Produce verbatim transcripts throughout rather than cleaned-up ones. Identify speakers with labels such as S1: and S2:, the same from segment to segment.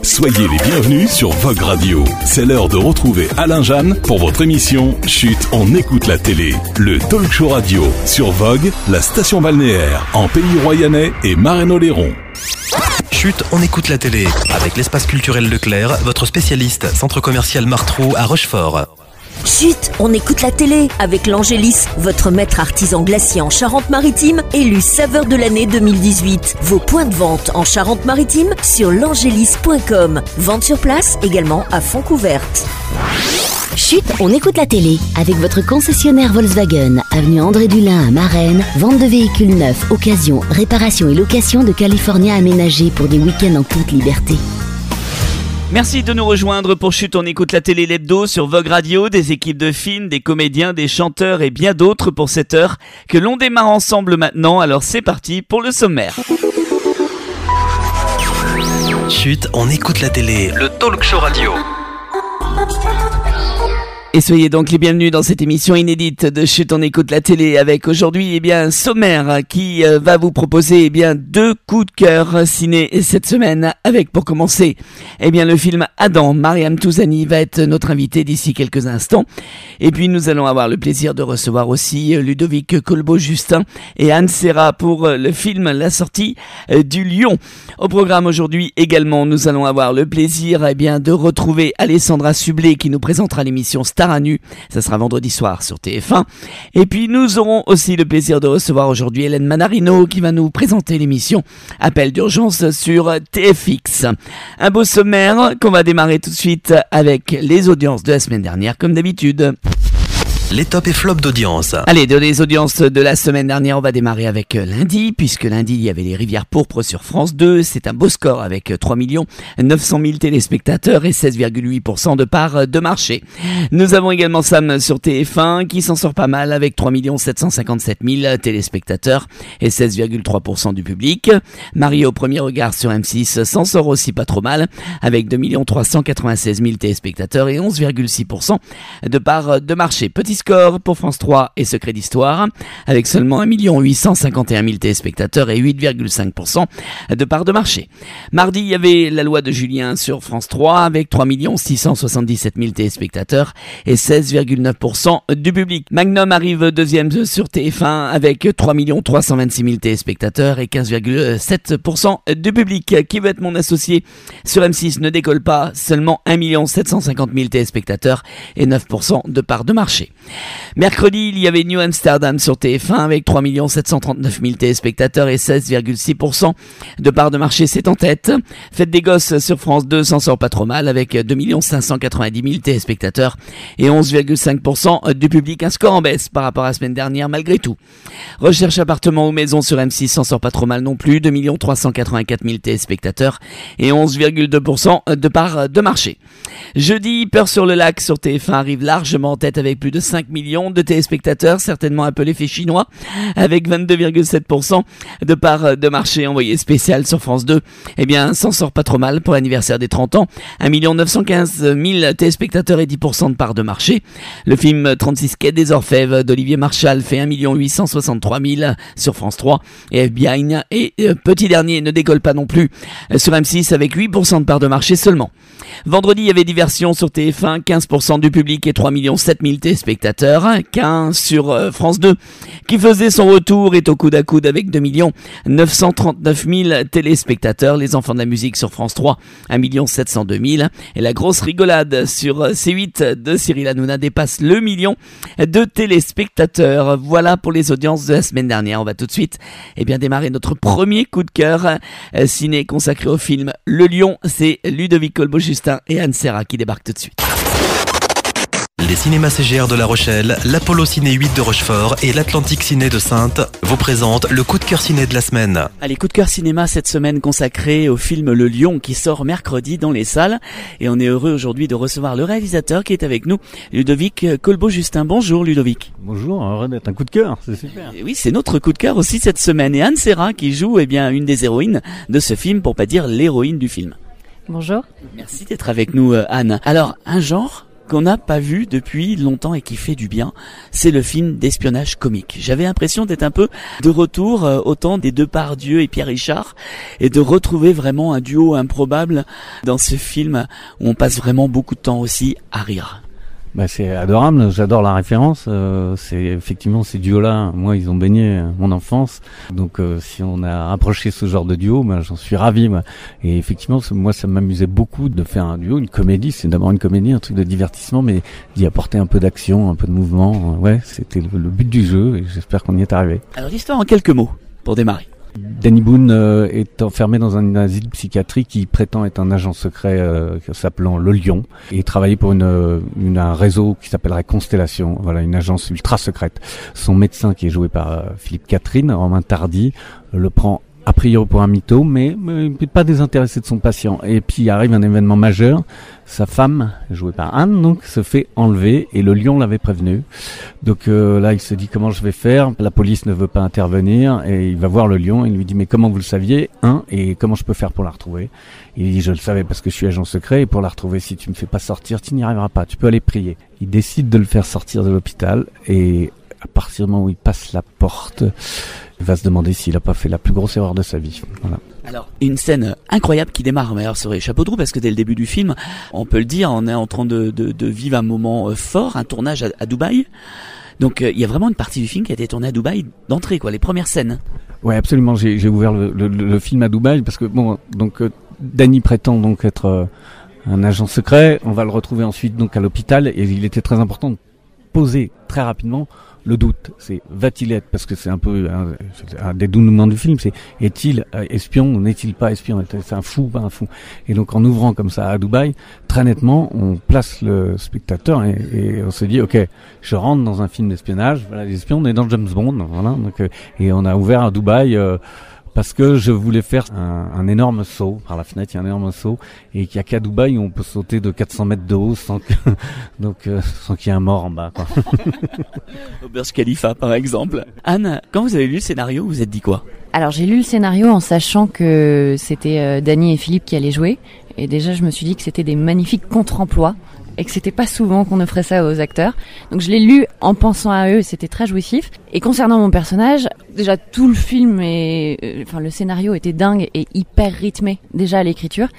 S1: Soyez les bienvenus sur Vogue Radio. C'est l'heure de retrouver Alain Jeanne pour votre émission Chut, on écoute la télé. Le talk show radio sur Vogue, la station balnéaire en Pays Royannais et Marraine-Oléron.
S2: Chut, on écoute la télé avec l'espace culturel Leclerc, votre spécialiste centre commercial Martrou à Rochefort.
S3: Chut, on écoute la télé avec l'Angélis, votre maître artisan glacier en Charente-Maritime, élu saveur de l'année deux mille dix-huit. Vos points de vente en Charente-Maritime sur l'angélis point com. Vente sur place également à Fontcouverte.
S4: Chut, on écoute la télé avec votre concessionnaire Volkswagen, avenue André Dulin à Marennes, vente de véhicules neufs, occasion, réparation et location de California aménagés pour des week-ends en toute liberté.
S5: Merci de nous rejoindre pour Chut, on écoute la télé l'hebdo sur Vogue Radio, des équipes de films, des comédiens, des chanteurs et bien d'autres pour cette heure que l'on démarre ensemble maintenant. Alors c'est parti pour le sommaire.
S2: Chut, on écoute la télé, le talk show radio.
S5: Et soyez donc les bienvenus dans cette émission inédite de Chut, on écoute la télé avec aujourd'hui eh bien un sommaire qui euh, va vous proposer eh bien deux coups de cœur ciné cette semaine avec pour commencer eh bien le film Adam. Mariam Touzani va être notre invitée d'ici quelques instants et puis nous allons avoir le plaisir de recevoir aussi Ludovic Colbeau-Justin et Anne Serra pour le film La sortie du lion. Au programme aujourd'hui également nous allons avoir le plaisir eh bien de retrouver Alessandra Sublet qui nous présentera l'émission Star à nu, ça sera vendredi soir sur T F un. Et puis nous aurons aussi le plaisir de recevoir aujourd'hui Hélène Manarino qui va nous présenter l'émission Appel d'urgence sur T F X. Un beau sommaire qu'on va démarrer tout de suite avec les audiences de la semaine dernière comme d'habitude.
S2: Les tops et flops d'audience.
S5: Allez, de les audiences de la semaine dernière, on va démarrer avec lundi, puisque lundi, il y avait les Rivières pourpres sur France deux. C'est un beau score avec trois millions neuf cent mille téléspectateurs et seize virgule huit pour cent de part de marché. Nous avons également Sam sur T F un, qui s'en sort pas mal avec trois millions sept cent cinquante-sept mille téléspectateurs et seize virgule trois pour cent du public. Marie au premier regard sur M six s'en sort aussi pas trop mal, avec deux millions trois cent quatre-vingt-seize mille téléspectateurs et onze virgule six pour cent de part de marché. Petit score pour France trois et Secret d'Histoire, avec seulement un million huit cent cinquante et un mille téléspectateurs et huit virgule cinq pour cent de part de marché. Mardi, il y avait La Loi de Julien sur France trois, avec trois millions six cent soixante-dix-sept mille téléspectateurs et seize virgule neuf pour cent du public. Magnum arrive deuxième sur T F un, avec trois millions trois cent vingt-six mille téléspectateurs et quinze virgule sept pour cent du public. Qui veut être mon associé sur M six ne décolle pas, seulement un million sept cent cinquante mille téléspectateurs et neuf pour cent de part de marché. Mercredi, il y avait New Amsterdam sur T F un avec trois millions sept cent trente-neuf mille téléspectateurs et seize virgule six pour cent de part de marché, c'est en tête. Fête des gosses sur France deux s'en sort pas trop mal avec deux millions cinq cent quatre-vingt-dix mille téléspectateurs et onze virgule cinq pour cent du public. Un score en baisse par rapport à la semaine dernière malgré tout. Recherche appartement ou maison sur M six s'en sort pas trop mal non plus, deux millions trois cent quatre-vingt-quatre mille téléspectateurs et onze virgule deux pour cent de part de marché. Jeudi, Peur sur le lac sur T F un arrive largement en tête avec plus de cinq millions de téléspectateurs, certainement un peu l'effet chinois, avec vingt-deux virgule sept pour cent de part de marché. Envoyé spécial sur France deux, eh bien, s'en sort pas trop mal pour l'anniversaire des trente ans, un million neuf cent quinze mille téléspectateurs et dix pour cent de part de marché. Le film trente-six Quai des Orfèvres d'Olivier Marchal fait un million huit cent soixante-trois mille sur France trois et F B I et euh, petit dernier ne décolle pas non plus euh, sur M six avec huit pour cent de part de marché seulement. Vendredi, il y avait Diversion sur T F un, quinze pour cent du public et trois millions sept mille téléspectateurs. Qu'un sur euh, France deux qui faisait son retour est au coude à coude avec deux millions neuf cent trente-neuf mille téléspectateurs. Les Enfants de la musique sur France trois, un million sept cent deux mille. Et la grosse rigolade sur C huit de Cyril Hanouna dépasse le million de téléspectateurs. Voilà pour les audiences de la semaine dernière. On va tout de suite eh bien, démarrer notre premier coup de cœur euh, ciné consacré au film Le Lion. C'est Ludovic Colbeau-Justin et Anne Serra qui débarquent tout de suite.
S2: Les cinémas C G R de La Rochelle, l'Apollo Ciné huit de Rochefort et l'Atlantique Ciné de Saintes vous présentent le coup de cœur ciné de la semaine.
S5: Allez, coup de cœur cinéma cette semaine consacré au film Le Lion qui sort mercredi dans les salles. Et on est heureux aujourd'hui de recevoir le réalisateur qui est avec nous, Ludovic Colbeau-Justin. Bonjour Ludovic.
S6: Bonjour, heureux d'être un coup de cœur, c'est super.
S5: Et oui, c'est notre coup de cœur aussi cette semaine. Et Anne Serra qui joue eh bien, une des héroïnes de ce film, pour pas dire l'héroïne du film.
S7: Bonjour.
S5: Merci d'être avec nous Anne. Alors, un genre qu'on n'a pas vu depuis longtemps et qui fait du bien, c'est le film d'espionnage comique. J'avais l'impression d'être un peu de retour euh, au temps des Depardieu et Pierre Richard et de retrouver vraiment un duo improbable dans ce film où on passe vraiment beaucoup de temps aussi à rire.
S6: Bah, c'est adorable, j'adore la référence. Euh, c'est effectivement ces duos-là. Moi, ils ont baigné mon enfance. Donc, euh, si on a rapproché ce genre de duo, bah, j'en suis ravi. Moi. Et effectivement, moi, ça m'amusait beaucoup de faire un duo, une comédie. C'est d'abord une comédie, un truc de divertissement, mais d'y apporter un peu d'action, un peu de mouvement. Ouais, c'était le, le but du jeu, et j'espère qu'on y est arrivé.
S5: Alors, l'histoire en quelques mots pour démarrer.
S6: Danny Boone euh, est enfermé dans un asile psychiatrique qui prétend être un agent secret euh, s'appelant Le Lion et travailler pour une, une un réseau qui s'appellerait Constellation, voilà, une agence ultra secrète. Son médecin, qui est joué par euh, Philippe Catherine, Romain Tardy, le prend a priori pour un mytho, mais, mais il n'est pas désintéressé de son patient. Et puis arrive un événement majeur, sa femme, jouée par Anne, donc, se fait enlever et le lion l'avait prévenu. Donc euh, là, il se dit comment je vais faire, la police ne veut pas intervenir et il va voir le lion et il lui dit mais comment vous le saviez, hein, et comment je peux faire pour la retrouver? Il dit je le savais parce que je suis agent secret et pour la retrouver, si tu me fais pas sortir, tu n'y arriveras pas, tu peux aller prier. Il décide de le faire sortir de l'hôpital et à partir du moment où il passe la porte, il va se demander s'il a pas fait la plus grosse erreur de sa vie. Voilà.
S5: Alors, une scène incroyable qui démarre, mais alors sur les chapeaux de roue, parce que dès le début du film, on peut le dire, on est en train de, de, de vivre un moment fort, un tournage à, à Dubaï. Donc, il euh, y a vraiment une partie du film qui a été tournée à Dubaï d'entrée, quoi, les premières scènes.
S6: Ouais, absolument. J'ai, j'ai ouvert le, le, le film à Dubaï parce que bon, donc euh, Danny prétend donc être euh, un agent secret. On va le retrouver ensuite donc à l'hôpital et il était très important de poser très rapidement le doute. C'est va-t-il être, parce que c'est un peu un, un dénouement du film, c'est est-il espion ou n'est-il pas espion? C'est un fou ou pas un fou? Et donc en ouvrant comme ça à Dubaï, très nettement, on place le spectateur et, et on se dit ok, je rentre dans un film d'espionnage. Voilà, les espions, on est dans James Bond. Voilà, donc euh, et on a ouvert à Dubaï. Euh, Parce que je voulais faire un, un énorme saut par la fenêtre, il y a un énorme saut, et qu'il n'y a qu'à Dubaï où on peut sauter de quatre cents mètres de haut sans que, donc euh, sans qu'il y ait un mort en bas, quoi.
S5: Au Burj Khalifa, par exemple. Anne, quand vous avez lu le scénario, vous vous êtes dit quoi?
S7: Alors j'ai lu le scénario en sachant que c'était euh, Danny et Philippe qui allaient jouer, et déjà je me suis dit que c'était des magnifiques contre-emplois et que c'était pas souvent qu'on offrait ça aux acteurs. Donc je l'ai lu en pensant à eux, c'était très jouissif. Et concernant mon personnage, déjà tout le film est, euh, enfin le scénario était dingue et hyper rythmé déjà à l'écriture.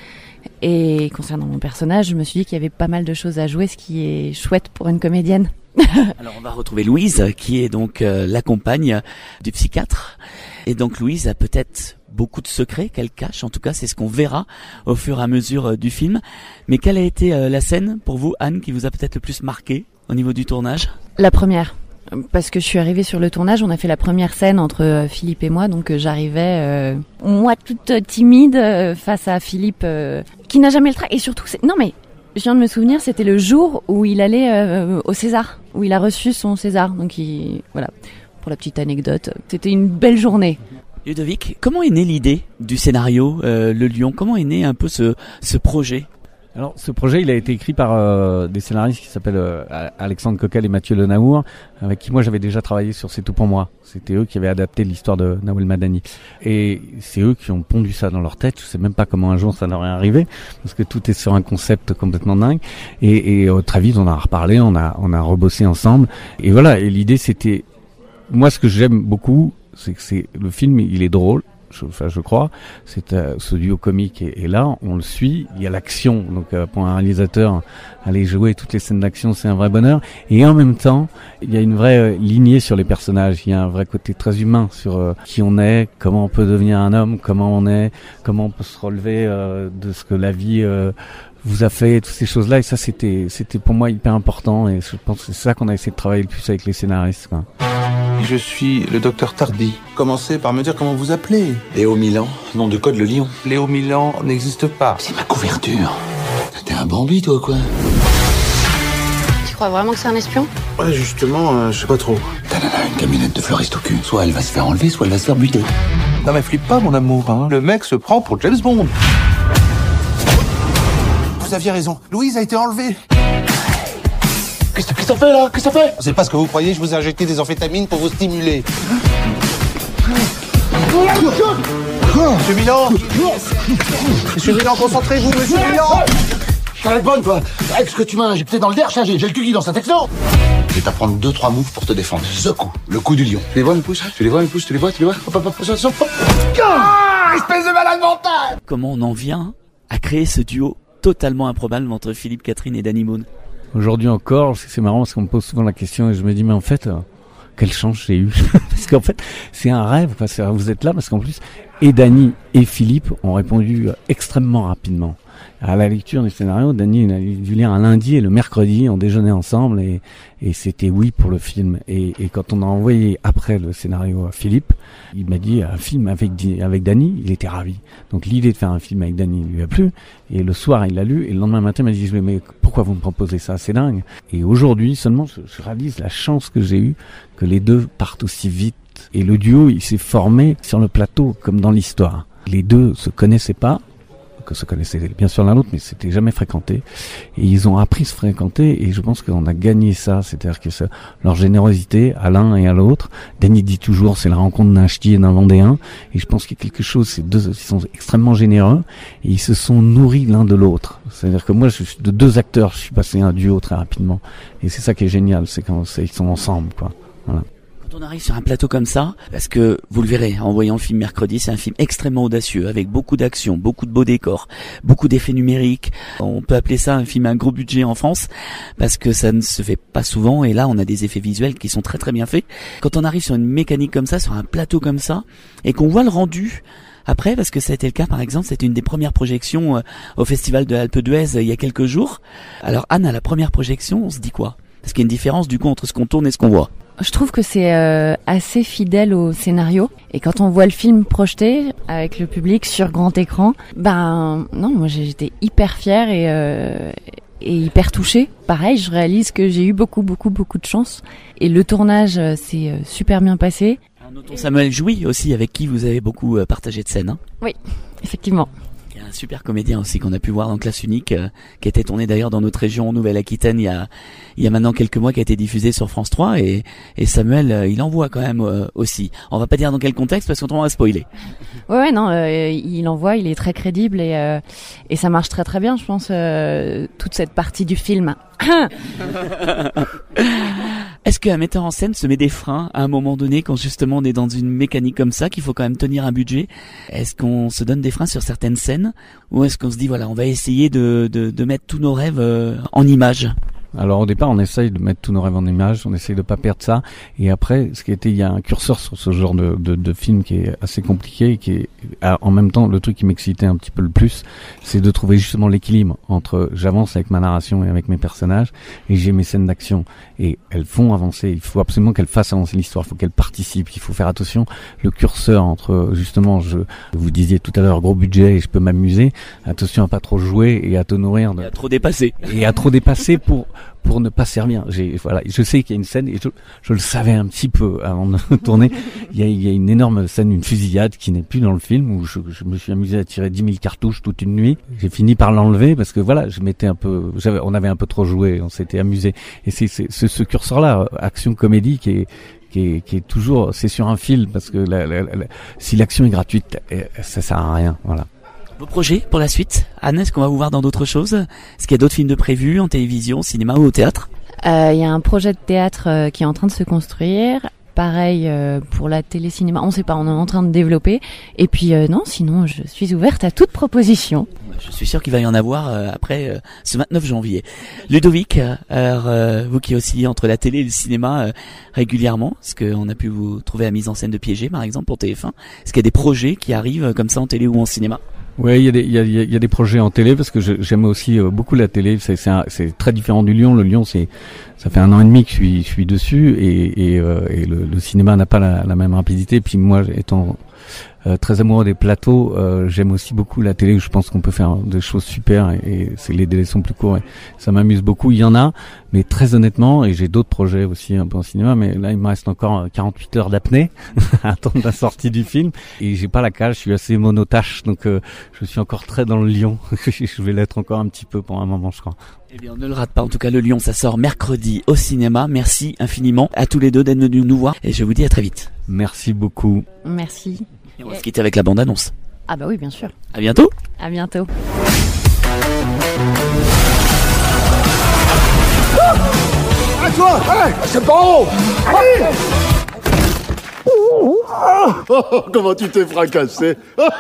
S7: Et concernant mon personnage, je me suis dit qu'il y avait pas mal de choses à jouer, ce qui est chouette pour une comédienne.
S5: Alors on va retrouver Louise, qui est donc euh, la compagne du psychiatre. Et donc Louise a peut-être beaucoup de secrets qu'elle cache, en tout cas c'est ce qu'on verra au fur et à mesure euh, du film. Mais quelle a été euh, la scène pour vous, Anne, qui vous a peut-être le plus marqué au niveau du tournage?
S7: La première, parce que je suis arrivée sur le tournage, on a fait la première scène entre euh, Philippe et moi, donc euh, j'arrivais, euh, moi toute euh, timide, euh, face à Philippe, euh, qui n'a jamais le trac, et surtout, c'est... non mais, je viens de me souvenir, c'était le jour où il allait euh, au César, où il a reçu son César, donc il... voilà, pour la petite anecdote, c'était une belle journée.
S5: Ludovic, comment est née l'idée du scénario euh, Le Lion? Comment est né un peu ce, ce projet?
S6: Alors, ce projet, il a été écrit par euh, des scénaristes qui s'appellent euh, Alexandre Coquel et Mathieu Lenaour, avec qui moi j'avais déjà travaillé sur C'est tout pour moi. C'était eux qui avaient adapté l'histoire de Nawel Madani. Et c'est eux qui ont pondu ça dans leur tête. Je sais même pas comment un jour ça leur est arrivé, parce que tout est sur un concept complètement dingue. Et, et euh, très vite, on a reparlé, on a, on a rebossé ensemble. Et voilà, et l'idée c'était... Moi, ce que j'aime beaucoup, c'est que c'est le film, il est drôle. Je, enfin, je crois, c'est euh, ce duo comique et, et là, on le suit. Il y a l'action, donc euh, pour un réalisateur, aller jouer toutes les scènes d'action, c'est un vrai bonheur. Et en même temps, il y a une vraie euh, lignée sur les personnages. Il y a un vrai côté très humain sur euh, qui on est, comment on peut devenir un homme, comment on est, comment on peut se relever euh, de ce que la vie euh, vous a fait, toutes ces choses-là. Et ça, c'était, c'était pour moi hyper important. Et je pense que c'est ça qu'on a essayé de travailler le plus avec les scénaristes, quoi.
S8: Je suis le docteur Tardy.
S9: Commencez par me dire comment vous appelez.
S8: Léo Milan, nom de code le lion.
S9: Léo Milan n'existe pas.
S8: C'est ma couverture. T'es un Bambi, toi, quoi.
S10: Tu crois vraiment que c'est un espion?
S9: Ouais, justement, euh, je sais pas trop.
S8: Ta nana a une camionnette de fleuriste au cul. Soit elle va se faire enlever, soit elle va se faire buter.
S9: Non mais flippe pas, mon amour, hein. Le mec se prend pour James Bond. Vous aviez raison, Louise a été enlevée.
S8: Qu'est-ce que ça fait, là? Qu'est-ce que ça fait?
S9: C'est pas ce que vous croyez, je vous ai injecté des amphétamines pour vous stimuler. Monsieur Milan! Monsieur Milan, concentrez-vous, monsieur Milan!
S11: T'as la bonne, toi. Avec ce que tu m'as injecté dans le derche, hein, j'ai, j'ai le cul qui dans sa texto. Je vais t'apprendre deux, trois moves pour te défendre. Ce coup, le coup du lion. Tu les vois, mes pouces? Tu les vois, mes pouces? Tu les vois, tu les vois? Hop, hop, hop, hop, hop, hop. Ah, espèce de malade mental!
S5: Comment on en vient à créer ce duo totalement improbable entre Philippe Catherine et Danny Moon?
S6: Aujourd'hui encore, c'est marrant parce qu'on me pose souvent la question et je me dis mais en fait, euh, quelle chance j'ai eu. Parce qu'en fait, c'est un rêve. Quoi. C'est, vous êtes là parce qu'en plus, et Danny et Philippe ont répondu extrêmement rapidement. À la lecture du scénario, Danny il a dû lire un lundi et le mercredi, on déjeunait ensemble et, et c'était oui pour le film. Et, et quand on a envoyé après le scénario à Philippe, il m'a dit un film avec, avec Danny, il était ravi. Donc l'idée de faire un film avec Danny lui a plu. Et le soir, il l'a lu et le lendemain matin, il m'a dit mais pourquoi vous me proposez ça? C'est dingue. Et aujourd'hui, seulement, je, je réalise la chance que j'ai eue que les deux partent aussi vite. Et le duo, il s'est formé sur le plateau, comme dans l'histoire. Les deux se connaissaient pas. Que se connaissaient bien sûr l'un l'autre, mais c'était jamais fréquenté. Et ils ont appris à se fréquenter, et je pense qu'on a gagné ça, c'est-à-dire que ça, leur générosité à l'un et à l'autre. Danny dit toujours, c'est la rencontre d'un ch'ti et d'un Vendéen, et je pense qu'il y a quelque chose, ces deux, ils sont extrêmement généreux, et ils se sont nourris l'un de l'autre. C'est-à-dire que moi, je suis de deux acteurs, je suis passé à un duo très rapidement, et c'est ça qui est génial, c'est quand c'est, ils sont ensemble, quoi. Voilà.
S5: Quand on arrive sur un plateau comme ça, parce que vous le verrez en voyant le film mercredi, c'est un film extrêmement audacieux, avec beaucoup d'action, beaucoup de beaux décors, beaucoup d'effets numériques. On peut appeler ça un film à gros budget en France, parce que ça ne se fait pas souvent, et là on a des effets visuels qui sont très très bien faits. Quand on arrive sur une mécanique comme ça, sur un plateau comme ça, et qu'on voit le rendu après, parce que ça a été le cas par exemple, c'était une des premières projections euh, au Festival de Alpe d'Huez euh, il y a quelques jours. Alors Anne, à la première projection, on se dit quoi? Parce qu'il y a une différence du coup entre ce qu'on tourne et ce qu'on voit.
S7: Je trouve que c'est euh, assez fidèle au scénario, et quand on voit le film projeté avec le public sur grand écran, ben non, moi j'étais hyper fière et, euh, et hyper touchée. Pareil, je réalise que j'ai eu beaucoup beaucoup beaucoup de chance, et le tournage euh, s'est euh, super bien passé.
S5: Notons Samuel Jouy aussi, avec qui vous avez beaucoup euh, partagé de scènes. Hein.
S7: Oui, effectivement.
S5: Il y a un super comédien aussi qu'on a pu voir dans Classe Unique, euh, qui a été tourné d'ailleurs dans notre région en Nouvelle-Aquitaine il y a il y a maintenant quelques mois, qui a été diffusé sur France trois, et, et Samuel euh, il envoie quand même euh, aussi. On va pas dire dans quel contexte parce qu'on va spoiler.
S7: Ouais ouais non, euh, il envoie, il est très crédible, et euh, et ça marche très très bien, je pense, euh, toute cette partie du film.
S5: Est-ce qu'un metteur en scène se met des freins à un moment donné quand justement on est dans une mécanique comme ça, qu'il faut quand même tenir un budget? Est-ce qu'on se donne des freins sur certaines scènes, ou est-ce qu'on se dit voilà, on va essayer de, de, de mettre tous nos rêves euh, en images?
S6: Alors au départ, on essaye de mettre tous nos rêves en images, on essaye de pas perdre ça. Et après, ce qui était, il y a un curseur sur ce genre de, de, de film qui est assez compliqué, et qui est en même temps le truc qui m'excitait un petit peu le plus, c'est de trouver justement l'équilibre entre j'avance avec ma narration et avec mes personnages, et j'ai mes scènes d'action, et elles font avancer. Il faut absolument qu'elles fassent avancer l'histoire, il faut qu'elles participent. Il faut faire attention, le curseur entre justement, je vous disiez tout à l'heure, gros budget et je peux m'amuser. Attention à pas trop jouer et à te nourrir de...
S5: Et à trop dépasser.
S6: Et à trop dépasser pour pour ne pas servir. J'ai, voilà, je sais qu'il y a une scène, et je, je le savais un petit peu avant de tourner. Il y a, il y a une énorme scène, une fusillade qui n'est plus dans le film, où je, je me suis amusé à tirer dix mille cartouches toute une nuit. J'ai fini par l'enlever parce que voilà, je m'étais un peu, j'avais, on avait un peu trop joué, on s'était amusé. Et c'est, c'est ce, ce curseur-là, action comédie, qui est qui est, qui est toujours, c'est sur un fil, parce que la, la, la, si l'action est gratuite, ça sert à rien. Voilà.
S5: Vos projets pour la suite, Anne, est-ce qu'on va vous voir dans d'autres choses? Est-ce qu'il y a d'autres films de prévus en télévision, au cinéma ou au théâtre?
S7: Il euh, y a un projet de théâtre euh, qui est en train de se construire. Pareil euh, pour la télé-cinéma, on ne sait pas, on est en train de développer. Et puis euh, non, sinon je suis ouverte à toute proposition.
S5: Je suis sûr qu'il va y en avoir euh, après euh, ce vingt-neuf janvier. Ludovic, euh, euh, vous qui oscillez entre la télé et le cinéma euh, régulièrement, est-ce qu'on a pu vous trouver à mise en scène de Piégé par exemple pour T F un? Est-ce qu'il y a des projets qui arrivent euh, comme ça en télé ou en cinéma?
S6: Oui, il y a des il y a, il y a des projets en télé, parce que je, j'aime aussi euh, beaucoup la télé. C'est c'est, un, c'est très différent du Lion. Le Lion, c'est ça fait un an et demi que je suis je suis dessus, et et, euh, et le, le cinéma n'a pas la, la même rapidité. Puis moi, étant euh, très amoureux des plateaux, euh, j'aime aussi beaucoup la télé. Je pense qu'on peut faire des choses super, et, et c'est les délais sont plus courts. Et ça m'amuse beaucoup. Il y en a, mais très honnêtement, et j'ai d'autres projets aussi un peu en cinéma, mais là il me reste encore quarante-huit heures d'apnée à attendre la sortie du film, et j'ai pas la cage. Je suis assez monotache, donc euh, je suis encore très dans le Lion. Je vais l'être encore un petit peu pour un moment, je crois.
S5: Eh bien, on ne le rate pas. En tout cas, le Lion, ça sort mercredi au cinéma. Merci infiniment à tous les deux d'être venus nous voir, et je vous dis à très vite.
S6: Merci beaucoup.
S7: Merci.
S5: Et on va se quitter avec la bande-annonce.
S7: Ah bah oui, bien sûr.
S5: À bientôt.
S7: À bientôt.
S11: À toi. Hey, c'est pas haut. Allez. Oh, comment tu t'es fracassé.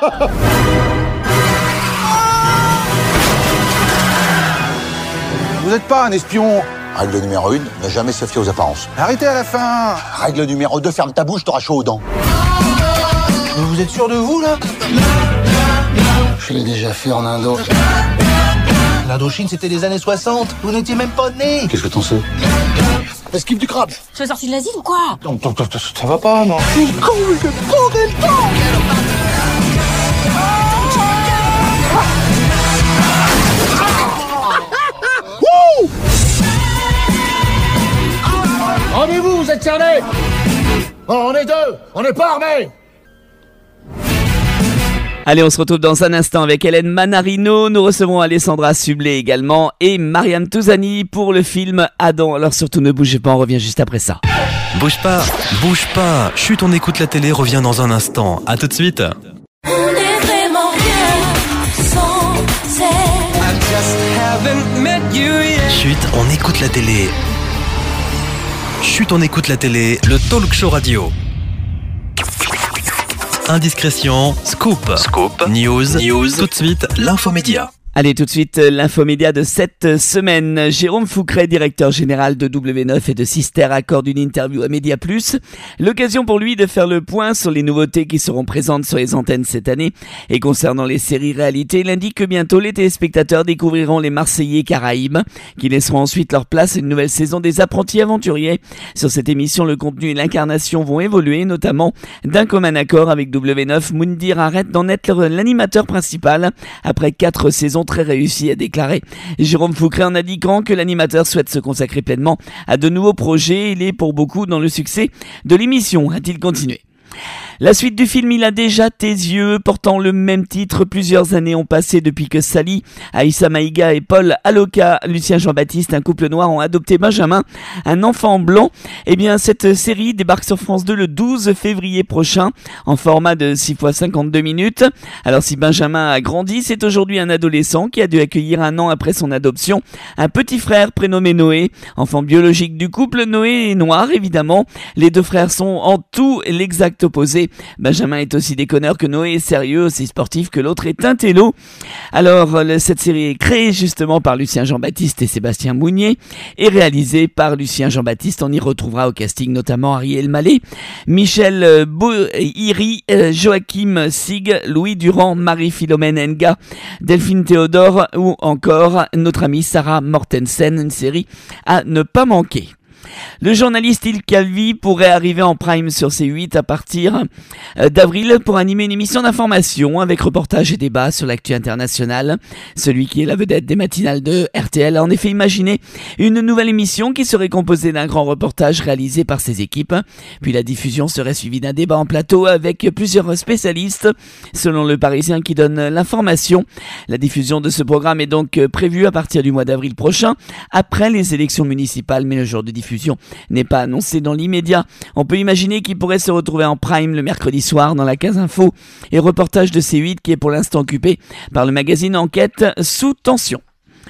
S9: Vous n'êtes pas un espion.
S11: Règle numéro une, ne jamais se fier aux apparences.
S9: Arrêtez à la fin.
S11: Règle numéro deux, ferme ta bouche, t'auras chaud aux dents.
S9: Mais vous êtes sûr de vous, là?
S11: Je l'ai déjà fait en Indo.
S9: L'Indochine, c'était des années soixante. Vous n'étiez même pas né.
S11: Qu'est-ce que t'en sais? Esquive du crabe.
S10: Je fais sortir de l'asile ou quoi?
S9: Non, non, non, ça va pas, non.
S11: Je suis con, mais je prendrai le temps. Rendez-vous, vous êtes cernés. On est deux, on n'est pas armés.
S5: Allez, on se retrouve dans un instant avec Hélène Manarino. Nous recevons Alessandra Sublet également et Marianne Touzani pour le film Adam. Alors surtout ne bougez pas, on revient juste après ça.
S2: Bouge pas, bouge pas. Chut, on écoute la télé, revient dans un instant. À tout de suite.
S12: On est vraiment bien sans elle.
S2: Chut, on écoute la télé. Chut, on écoute la télé, le talk show radio. Indiscrétion, scoop, scoop, news, news, tout de suite, l'infomédia.
S5: Allez, tout de suite, l'infomédia de cette semaine. Jérôme Foucret, directeur général de W neuf et de Sister, accorde une interview à Média Plus. L'occasion pour lui de faire le point sur les nouveautés qui seront présentes sur les antennes cette année. Et concernant les séries réalité, il indique que bientôt les téléspectateurs découvriront les Marseillais Caraïbes, qui laisseront ensuite leur place à une nouvelle saison des Apprentis Aventuriers. Sur cette émission, le contenu et l'incarnation vont évoluer, notamment d'un commun accord avec W neuf. Moundir arrête d'en être l'animateur principal après quatre saisons très réussi, a déclaré Jérôme Foucret en indiquant que l'animateur souhaite se consacrer pleinement à de nouveaux projets. Il est pour beaucoup dans le succès de l'émission, a-t-il continué. La suite du film Il a déjà tes yeux, portant le même titre. Plusieurs années ont passé depuis que Sally, Aïssa Maïga et Paul Aloka, Lucien Jean-Baptiste, un couple noir, ont adopté Benjamin, un enfant blanc. Eh bien, cette série débarque sur France deux le douze février prochain, en format de six fois cinquante-deux minutes. Alors, si Benjamin a grandi, c'est aujourd'hui un adolescent qui a dû accueillir un an après son adoption un petit frère prénommé Noé, enfant biologique du couple. Noé est noir, évidemment. Les deux frères sont en tout l'exact opposé. Benjamin est aussi déconneur que Noé est sérieux, aussi sportif que l'autre est un télo. Alors, cette série est créée justement par Lucien Jean-Baptiste et Sébastien Mounier et réalisée par Lucien Jean-Baptiste. On y retrouvera au casting notamment Ariel Mallet, Michel Bohiri, Joachim Sig, Louis Durand, Marie-Philomène Nga, Delphine Théodore ou encore notre amie Sarah Mortensen. Une série à ne pas manquer. Le journaliste Il Calvi pourrait arriver en prime sur C huit à partir d'avril pour animer une émission d'information avec reportages et débats sur l'actu internationale. Celui qui est la vedette des matinales de R T L a en effet imaginé une nouvelle émission qui serait composée d'un grand reportage réalisé par ses équipes. Puis la diffusion serait suivie d'un débat en plateau avec plusieurs spécialistes. Selon le Parisien qui donne l'information, la diffusion de ce programme est donc prévue à partir du mois d'avril prochain, après les élections municipales, mais le jour de diffusion n'est pas annoncé dans l'immédiat. On peut imaginer qu'il pourrait se retrouver en prime le mercredi soir dans la case info et reportage de C huit qui est pour l'instant occupé par le magazine Enquête Sous Tension.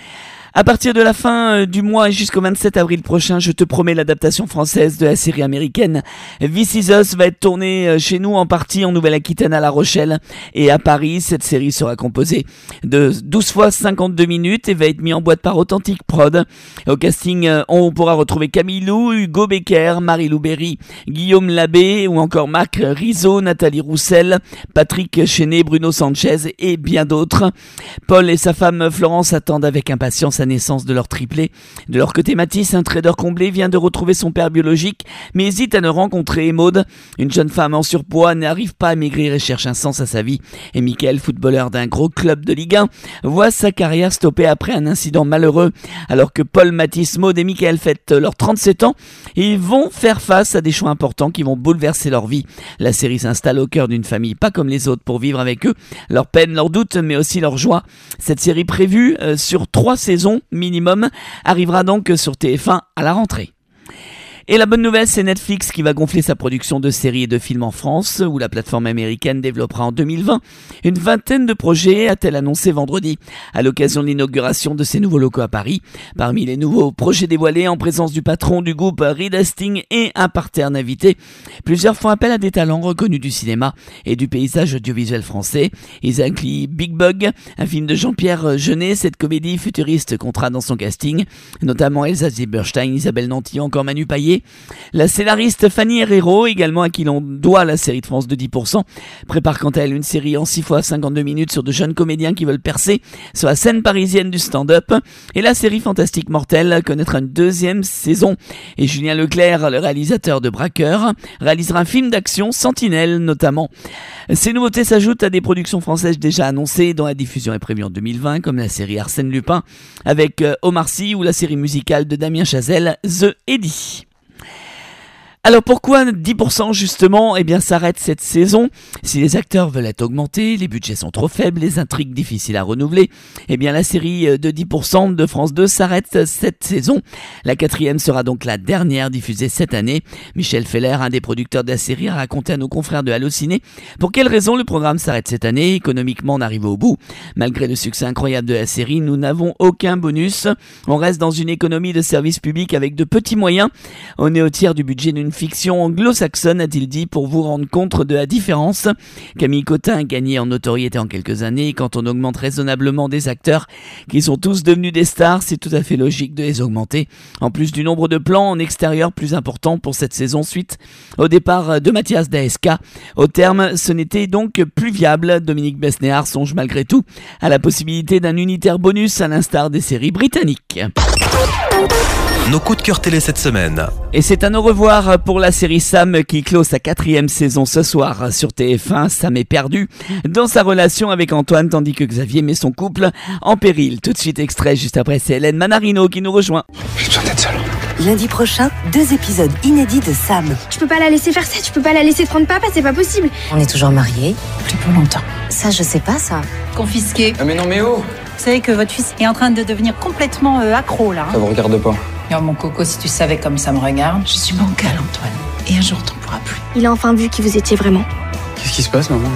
S5: À partir de la fin du mois et jusqu'au vingt-sept avril prochain, je te promets, l'adaptation française de la série américaine This Is Us va être tournée chez nous en partie en Nouvelle-Aquitaine, à La Rochelle et à Paris. Cette série sera composée de douze fois cinquante-deux minutes et va être mise en boîte par Authentic Prod. Au casting, on pourra retrouver Camille Lou, Hugo Becker, Marie-Lou Berry, Guillaume Labbé ou encore Marc Rizzo, Nathalie Roussel, Patrick Chenet, Bruno Sanchez et bien d'autres. Paul et sa femme Florence attendent avec impatience la naissance de leur triplé. De leur côté, Mathis, un trader comblé, vient de retrouver son père biologique, mais hésite à ne rencontrer Maud. Une jeune femme en surpoids n'arrive pas à maigrir et cherche un sens à sa vie. Et Mickaël, footballeur d'un gros club de Ligue un, voit sa carrière stoppée après un incident malheureux. Alors que Paul, Mathis, Maud et Mickaël fêtent leurs trente-sept ans, ils vont faire face à des choix importants qui vont bouleverser leur vie. La série s'installe au cœur d'une famille pas comme les autres pour vivre avec eux leurs peines, leurs doutes, mais aussi leurs joies. Cette série prévue euh, sur trois saisons minimum arrivera donc sur T F un à la rentrée. Et la bonne nouvelle, c'est Netflix qui va gonfler sa production de séries et de films en France, où la plateforme américaine développera en deux mille vingt une vingtaine de projets, a-t-elle annoncé vendredi, à l'occasion de l'inauguration de ses nouveaux locaux à Paris. Parmi les nouveaux projets dévoilés, en présence du patron du groupe Reed Hastings et un parterre d'invités, plusieurs font appel à des talents reconnus du cinéma et du paysage audiovisuel français. Ils incluent Big Bug, un film de Jean-Pierre Jeunet. Cette comédie futuriste comptera dans son casting notamment Elsa Zilberstein, Isabelle Nanty, encore Manu Payet. La scénariste Fanny Herrero, également à qui l'on doit la série de France de dix pour cent, prépare quant à elle une série en six fois cinquante-deux minutes sur de jeunes comédiens qui veulent percer sur la scène parisienne du stand-up. Et la série Fantastique Mortel connaîtra une deuxième saison. Et Julien Leclerc, le réalisateur de Braqueur, réalisera un film d'action, Sentinelle notamment. Ces nouveautés s'ajoutent à des productions françaises déjà annoncées, dont la diffusion est prévue en deux mille vingt, comme la série Arsène Lupin avec Omar Sy ou la série musicale de Damien Chazelle, The Eddy. Alors pourquoi dix pour cent justement eh bien s'arrête cette saison? Si les acteurs veulent être augmentés, les budgets sont trop faibles, les intrigues difficiles à renouveler, eh bien la série de dix pour cent de France deux s'arrête cette saison. La quatrième sera donc la dernière diffusée cette année. Michel Feller, un des producteurs de la série, a raconté à nos confrères de Allociné pour quelles raisons le programme s'arrête cette année. Économiquement, on arrive au bout. Malgré le succès incroyable de la série, nous n'avons aucun bonus. On reste dans une économie de service public avec de petits moyens. On est au tiers du budget d'une fiction anglo-saxonne, a-t-il dit, pour vous rendre compte de la différence. Camille Cotin a gagné en notoriété en quelques années. Quand on augmente raisonnablement des acteurs qui sont tous devenus des stars, c'est tout à fait logique de les augmenter. En plus du nombre de plans en extérieur plus important pour cette saison suite au départ de Mathias Daeska. Au terme, ce n'était donc plus viable. Dominique Besnéard songe malgré tout à la possibilité d'un unitaire bonus à l'instar des séries britanniques.
S2: Nos coups de cœur télé cette semaine.
S5: Et c'est un au revoir pour la série Sam qui clôt sa quatrième saison ce soir sur T F un. Sam est perdu dans sa relation avec Antoine tandis que Xavier met son couple en péril. Tout de suite extrait, juste après c'est Hélène Manarino qui nous rejoint.
S13: J'ai besoin d'être seule. Lundi prochain, deux épisodes inédits de Sam.
S14: Tu peux pas la laisser faire ça, tu peux pas la laisser prendre papa, c'est pas possible.
S13: On est toujours mariés.
S14: Plus pour longtemps.
S13: Ça, je sais pas ça.
S15: Confisqué.
S16: Ah mais non mais oh.
S15: Vous savez que votre fils est en train de devenir complètement euh, accro là. Hein.
S16: Ça vous regarde pas.
S15: Oh mon coco, si tu savais comme ça me regarde. Je suis bancale Antoine. Et un jour t'en pourras plus.
S14: Il a enfin vu qui vous étiez vraiment.
S16: Qu'est-ce qui se passe maman?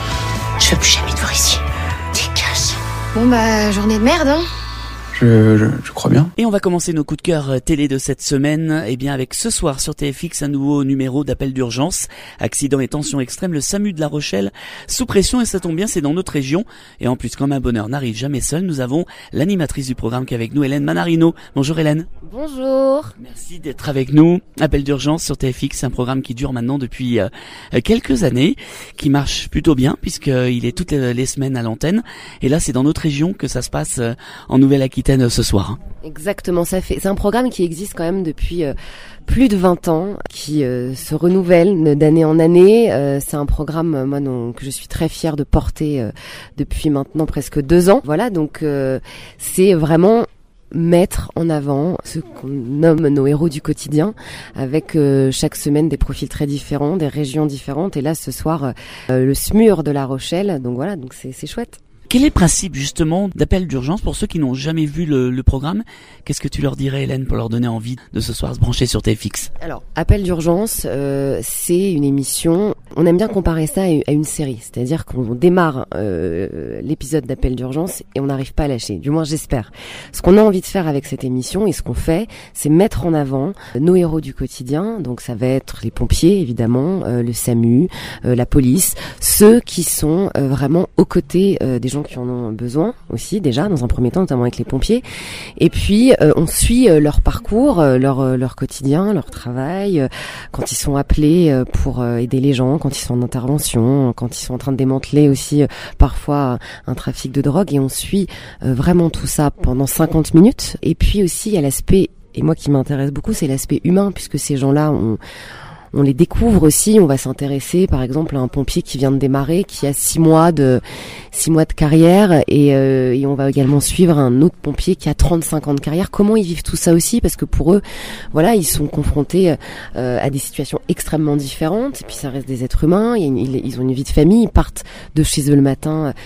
S14: Je veux plus jamais te voir ici. Dégage. Bon bah, journée de merde hein.
S16: Je, je, je crois bien.
S5: Et on va commencer nos coups de cœur télé de cette semaine, eh bien avec ce soir sur T F X un nouveau numéro d'appel d'urgence. Accident et tension extrême, le SAMU de La Rochelle sous pression, et ça tombe bien, c'est dans notre région. Et en plus, comme un bonheur n'arrive jamais seul, nous avons l'animatrice du programme qui est avec nous, Hélène Manarino. Bonjour Hélène.
S17: Bonjour.
S5: Merci d'être avec nous. Appel d'urgence sur T F X, un programme qui dure maintenant depuis euh, quelques années, qui marche plutôt bien puisqu'il est toutes les, les semaines à l'antenne. Et là, c'est dans notre région que ça se passe euh, en Nouvelle-Aquitaine ce soir.
S17: Exactement, ça fait. C'est un programme qui existe quand même depuis euh, plus de vingt ans, qui euh, se renouvelle d'année en année. Euh, c'est un programme, euh, moi, non, que je suis très fière de porter euh, depuis maintenant presque deux ans. Voilà, donc euh, c'est vraiment mettre en avant ce qu'on nomme nos héros du quotidien, avec euh, chaque semaine des profils très différents, des régions différentes. Et là, ce soir, euh, le S M U R de La Rochelle. Donc voilà, donc c'est, c'est chouette.
S5: Quel est le principe justement d'appel d'urgence pour ceux qui n'ont jamais vu le, le programme? Qu'est-ce que tu leur dirais, Hélène, pour leur donner envie de ce soir se brancher sur T F X?
S17: Alors, appel d'urgence, euh, c'est une émission, on aime bien comparer ça à une série, c'est-à-dire qu'on démarre euh, l'épisode d'appel d'urgence et on n'arrive pas à lâcher, du moins j'espère. Ce qu'on a envie de faire avec cette émission et ce qu'on fait, c'est mettre en avant nos héros du quotidien, donc ça va être les pompiers évidemment, euh, le SAMU, euh, la police, ceux qui sont euh, vraiment aux côtés euh, des gens qui en ont besoin aussi déjà dans un premier temps, notamment avec les pompiers, et puis euh, on suit euh, leur parcours, euh, leur euh, leur quotidien, leur travail, euh, quand ils sont appelés euh, pour euh, aider les gens, quand ils sont en intervention, quand ils sont en train de démanteler aussi euh, parfois un trafic de drogue, et on suit euh, vraiment tout ça pendant cinquante minutes. Et puis aussi il y a l'aspect, et moi qui m'intéresse beaucoup, c'est l'aspect humain, puisque ces gens-là ont on les découvre aussi. On va s'intéresser par exemple à un pompier qui vient de démarrer, qui a six mois de six mois de carrière, et, euh, et on va également suivre un autre pompier qui a trente-cinq ans de carrière. Comment ils vivent tout ça aussi, parce que pour eux, voilà, ils sont confrontés euh, à des situations extrêmement différentes. Et puis ça reste des êtres humains. Ils, ils, ils ont une vie de famille. Ils partent de chez eux le matin. Ils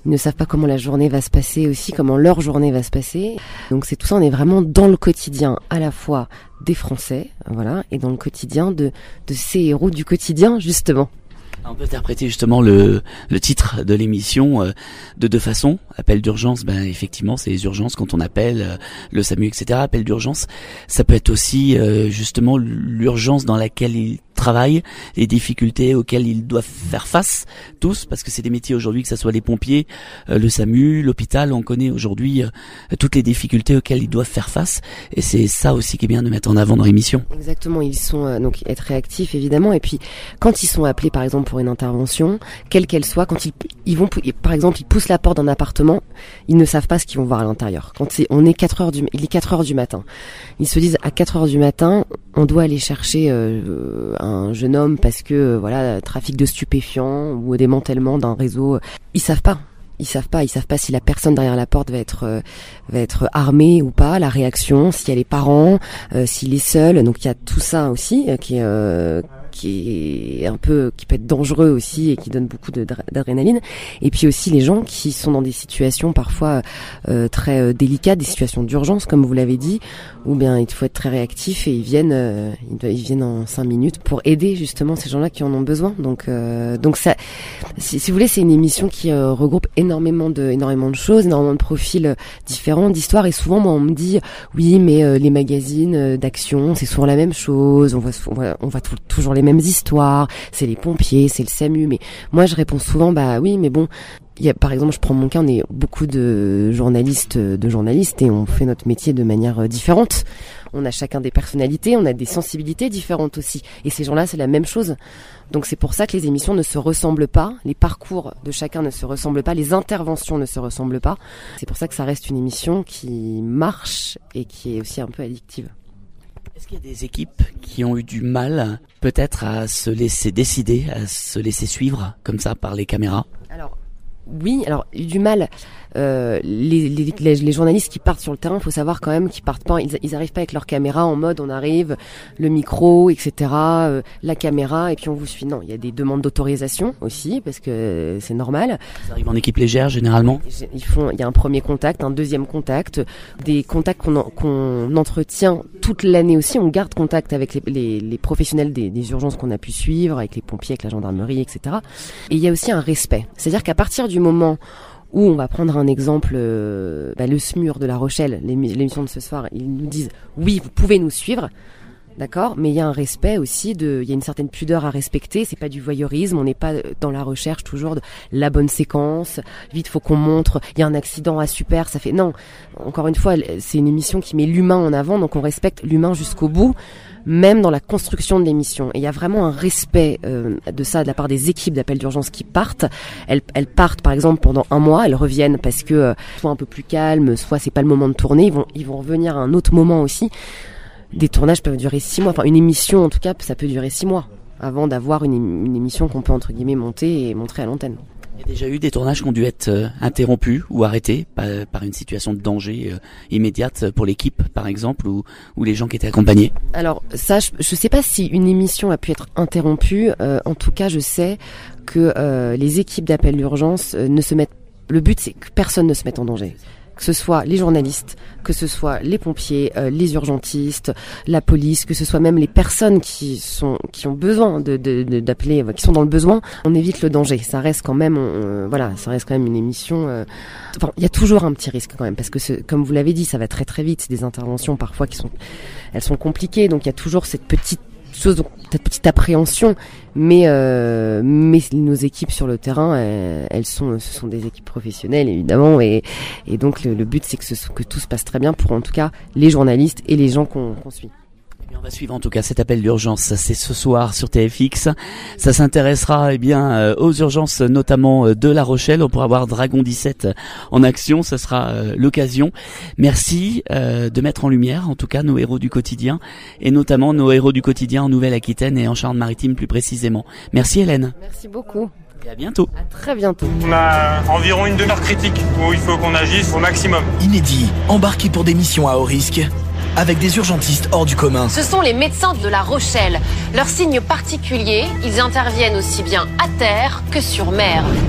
S17: Ils ne savent pas comment la journée va se passer aussi, comment leur journée va se passer. Donc c'est tout ça, on est vraiment dans le quotidien à la fois des Français, voilà, et dans le quotidien de, de ces héros du quotidien, justement.
S5: On peut interpréter justement le, le titre de l'émission euh, de deux façons. Appel d'urgence, ben effectivement, c'est les urgences quand on appelle euh, le SAMU, et cetera. Appel d'urgence, ça peut être aussi euh, justement l'urgence dans laquelle ils travaillent, les difficultés auxquelles ils doivent faire face tous, parce que c'est des métiers aujourd'hui, que ça soit les pompiers, euh, le SAMU, l'hôpital, on connaît aujourd'hui euh, toutes les difficultés auxquelles ils doivent faire face, et c'est ça aussi qui est bien de mettre en avant dans l'émission.
S17: Exactement, ils sont euh, donc être réactifs évidemment, et puis quand ils sont appelés par exemple pour une intervention, quelle qu'elle soit, quand ils, ils vont, par exemple, ils poussent la porte d'un appartement, ils ne savent pas ce qu'ils vont voir à l'intérieur. Quand c'est, on est quatre heures du, il est quatre heures du matin. Ils se disent à quatre heures du matin, on doit aller chercher euh, un jeune homme parce que euh, voilà, trafic de stupéfiants ou démantèlement d'un réseau. Ils savent pas. Ils savent pas, ils savent pas si la personne derrière la porte va être euh, va être armée ou pas, la réaction, s'il y a les parents, euh, s'il est seul. Donc il y a tout ça aussi euh, qui est euh, qui est un peu, qui peut être dangereux aussi et qui donne beaucoup de, d'adrénaline. Et puis aussi les gens qui sont dans des situations parfois euh, très euh, délicates, des situations d'urgence comme vous l'avez dit, où bien il faut être très réactif et ils viennent, euh, ils, ils viennent en cinq minutes pour aider justement ces gens-là qui en ont besoin. Donc euh, donc ça, si, si vous voulez, c'est une émission qui euh, regroupe énormément de énormément de choses, énormément de profils euh, différents, d'histoires. Et souvent moi on me dit oui mais euh, les magazines euh, d'action c'est souvent la même chose, on voit on voit, on voit tout, toujours les mêmes histoires, c'est les pompiers, c'est le SAMU, mais moi je réponds souvent bah oui mais bon, il y a, par exemple je prends mon cas, on est beaucoup de journalistes de journalistes et on fait notre métier de manière différente, on a chacun des personnalités, on a des sensibilités différentes aussi, et ces gens-là c'est la même chose. Donc c'est pour ça que les émissions ne se ressemblent pas, les parcours de chacun ne se ressemblent pas, les interventions ne se ressemblent pas, c'est pour ça que ça reste une émission qui marche et qui est aussi un peu addictive.
S5: Est-ce qu'il y a des équipes qui ont eu du mal peut-être à se laisser décider, à se laisser suivre comme ça par les caméras ?
S17: Alors oui, alors eu du mal. Euh, les, les, les, les journalistes qui partent sur le terrain, il faut savoir quand même qu'ils partent pas, ils, ils arrivent pas avec leur caméra en mode on arrive, le micro, et cetera, euh, la caméra et puis on vous suit. Non, il y a des demandes d'autorisation aussi parce que c'est normal.
S5: Ils arrivent en équipe légère généralement.
S17: Ils font, il y a un premier contact, un deuxième contact, des contacts qu'on, en, qu'on entretient toute l'année aussi. On garde contact avec les, les, les professionnels des, des urgences qu'on a pu suivre, avec les pompiers, avec la gendarmerie, et cetera. Et il y a aussi un respect, c'est-à-dire qu'à partir du moment où on va prendre un exemple, euh, bah, le S M U R de La Rochelle, l'émission de ce soir, ils nous disent oui, vous pouvez nous suivre, d'accord, mais il y a un respect aussi, de, il y a une certaine pudeur à respecter, c'est pas du voyeurisme, on n'est pas dans la recherche toujours de la bonne séquence, vite faut qu'on montre, il y a un accident, ah super, ça fait, non, encore une fois, c'est une émission qui met l'humain en avant, donc on respecte l'humain jusqu'au bout, même dans la construction de l'émission. Et il y a vraiment un respect euh, de ça de la part des équipes d'appel d'urgence qui partent. Elles, elles partent par exemple pendant un mois, elles reviennent parce que euh, soit un peu plus calme, soit c'est pas le moment de tourner, ils vont, ils vont revenir à un autre moment aussi. Des tournages peuvent durer six mois, enfin une émission en tout cas, ça peut durer six mois avant d'avoir une, une émission qu'on peut entre guillemets monter et montrer à l'antenne.
S5: Il y a déjà eu des tournages qui ont dû être euh, interrompus ou arrêtés par, par une situation de danger euh, immédiate pour l'équipe, par exemple, ou, ou les gens qui étaient accompagnés.
S17: Alors ça, je, je sais pas si une émission a pu être interrompue. Euh, en tout cas, je sais que euh, les équipes d'appel d'urgence euh, ne se mettent. Le but, c'est que personne ne se mette en danger. Que ce soit les journalistes, que ce soit les pompiers, euh, les urgentistes, la police, que ce soit même les personnes qui sont qui ont besoin de, de, de d'appeler, qui sont dans le besoin, on évite le danger. Ça reste quand même, on, voilà, ça reste quand même une émission. Euh, enfin, il y a toujours un petit risque quand même, parce que ce, comme vous l'avez dit, ça va très très vite. C'est des interventions parfois qui sont, elles sont compliquées, donc il y a toujours cette petite chose, cette petite appréhension, mais euh, mais nos équipes sur le terrain, elles, elles sont, ce sont des équipes professionnelles évidemment, et et donc le, le but c'est que ce, que tout se passe très bien pour en tout cas les journalistes et les gens qu'on, qu'on suit.
S5: On va suivre en tout cas cet appel d'urgence, c'est ce soir sur T F X. Ça s'intéressera eh bien euh, aux urgences notamment euh, de La Rochelle. On pourra voir Dragon dix-sept en action, ça sera euh, l'occasion. Merci euh, de mettre en lumière en tout cas nos héros du quotidien, et notamment nos héros du quotidien en Nouvelle-Aquitaine et en Charente-Maritime plus précisément. Merci Hélène.
S17: Merci beaucoup.
S5: Et à bientôt.
S17: À très bientôt.
S18: On a environ une demi-heure critique où il faut qu'on agisse au maximum.
S19: Inédit, embarqué pour des missions à haut risque, avec des urgentistes hors du commun.
S10: Ce sont les médecins de La Rochelle. Leur signe particulier, ils interviennent aussi bien à terre que sur mer.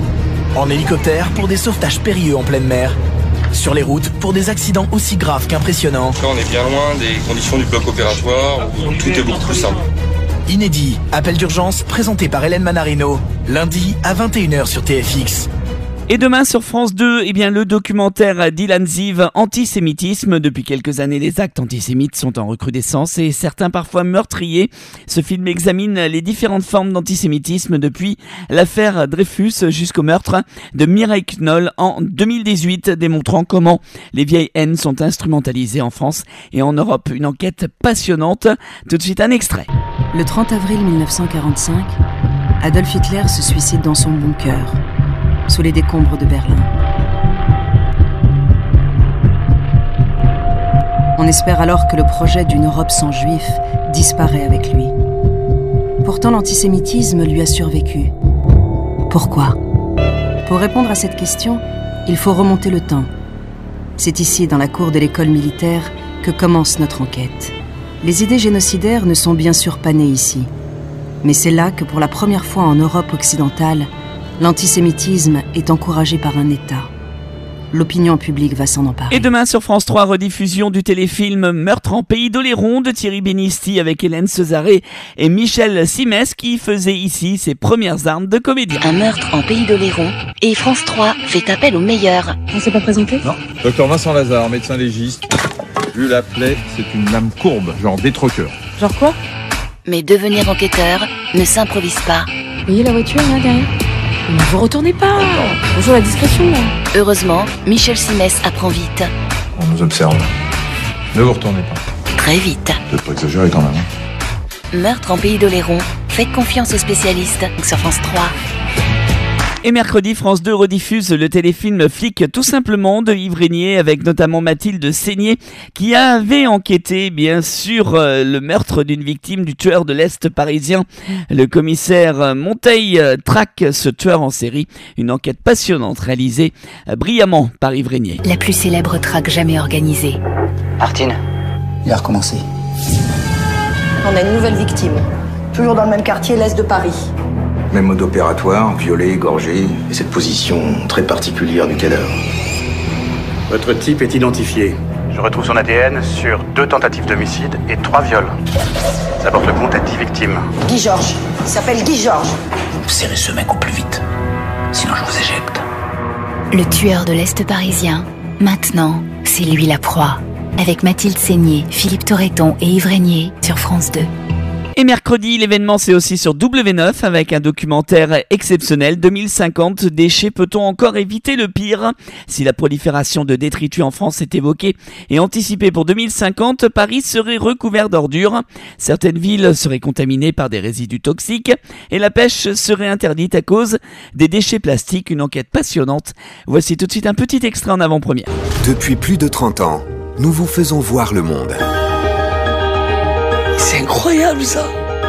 S19: En hélicoptère pour des sauvetages périlleux en pleine mer. Sur les routes pour des accidents aussi graves qu'impressionnants.
S18: Là, on est bien loin des conditions du bloc opératoire où tout est beaucoup plus simple.
S19: Inédit, appel d'urgence présenté par Hélène Manarino. Lundi à vingt et une heures sur T F X.
S5: Et demain sur France deux, eh bien, le documentaire d'Ilan Ziv, Antisémitisme. Depuis quelques années, les actes antisémites sont en recrudescence et certains parfois meurtriers. Ce film examine les différentes formes d'antisémitisme depuis l'affaire Dreyfus jusqu'au meurtre de Mireille Knoll en deux mille dix-huit, démontrant comment les vieilles haines sont instrumentalisées en France et en Europe. Une enquête passionnante. Tout de suite, un extrait.
S20: Le trente avril mille neuf cent quarante-cinq, Adolf Hitler se suicide dans son bunker, sous les décombres de Berlin. On espère alors que le projet d'une Europe sans juifs disparaît avec lui. Pourtant, l'antisémitisme lui a survécu. Pourquoi ? Pour répondre à cette question, il faut remonter le temps. C'est ici, dans la cour de l'école militaire, que commence notre enquête. Les idées génocidaires ne sont bien sûr pas nées ici. Mais c'est là que, pour la première fois en Europe occidentale, l'antisémitisme est encouragé par un État. L'opinion publique va s'en emparer.
S5: Et demain sur France trois, rediffusion du téléfilm Meurtre en Pays d'Oléron de Thierry Benisti avec Hélène Césaré et Michel Simès qui faisait ici ses premières armes de comédien.
S4: Un meurtre en Pays d'Oléron et France trois fait appel aux meilleurs.
S7: On s'est pas présenté ?
S21: Non. Docteur Vincent Lazare, médecin légiste. Vu la plaie, c'est une lame courbe, genre détroqueur.
S7: Genre quoi ?
S4: Mais devenir enquêteur ne s'improvise pas.
S7: Vous voyez la voiture là derrière ? Mais vous retournez pas. Bonjour la discrétion là.
S4: Heureusement, Michel Simès apprend vite.
S21: On nous observe. Ne vous retournez pas.
S4: Très vite.
S21: Peut-être pas exagérer quand même. Hein.
S4: Meurtre en Pays d'Oléron. Faites confiance aux spécialistes sur France trois.
S5: Et mercredi, France deux rediffuse le téléfilm Flic tout simplement de Yves Régnier avec notamment Mathilde Seigné qui avait enquêté bien sûr euh, le meurtre d'une victime du tueur de l'Est parisien. Le commissaire Monteil euh, traque ce tueur en série. Une enquête passionnante réalisée euh, brillamment par Yves Régnier.
S4: La plus célèbre traque jamais organisée.
S8: Martine, il a recommencé.
S22: On a une nouvelle victime. Toujours dans le même quartier, l'Est de Paris.
S23: Même mode opératoire, violé, égorgé, et cette position très particulière du cadavre.
S24: Votre type est identifié. Je retrouve son A D N sur deux tentatives d'homicide et trois viols. Ça porte compte à dix victimes.
S22: Guy Georges. Il s'appelle Guy Georges.
S8: Serrez ce mec au plus vite, sinon je vous éjecte.
S4: Le tueur de l'Est parisien. Maintenant, c'est lui la proie. Avec Mathilde Seigné, Philippe Torreton et Yves Régnier sur France deux.
S5: Et mercredi, l'événement c'est aussi sur W neuf avec un documentaire exceptionnel. deux mille cinquante, déchets, peut-on encore éviter le pire ? Si la prolifération de détritus en France est évoquée et anticipée pour deux mille cinquante, Paris serait recouvert d'ordures. Certaines villes seraient contaminées par des résidus toxiques et la pêche serait interdite à cause des déchets plastiques. Une enquête passionnante. Voici tout de suite un petit extrait en avant-première.
S25: Depuis plus de trente ans, nous vous faisons voir le monde.
S26: C'est incroyable ça!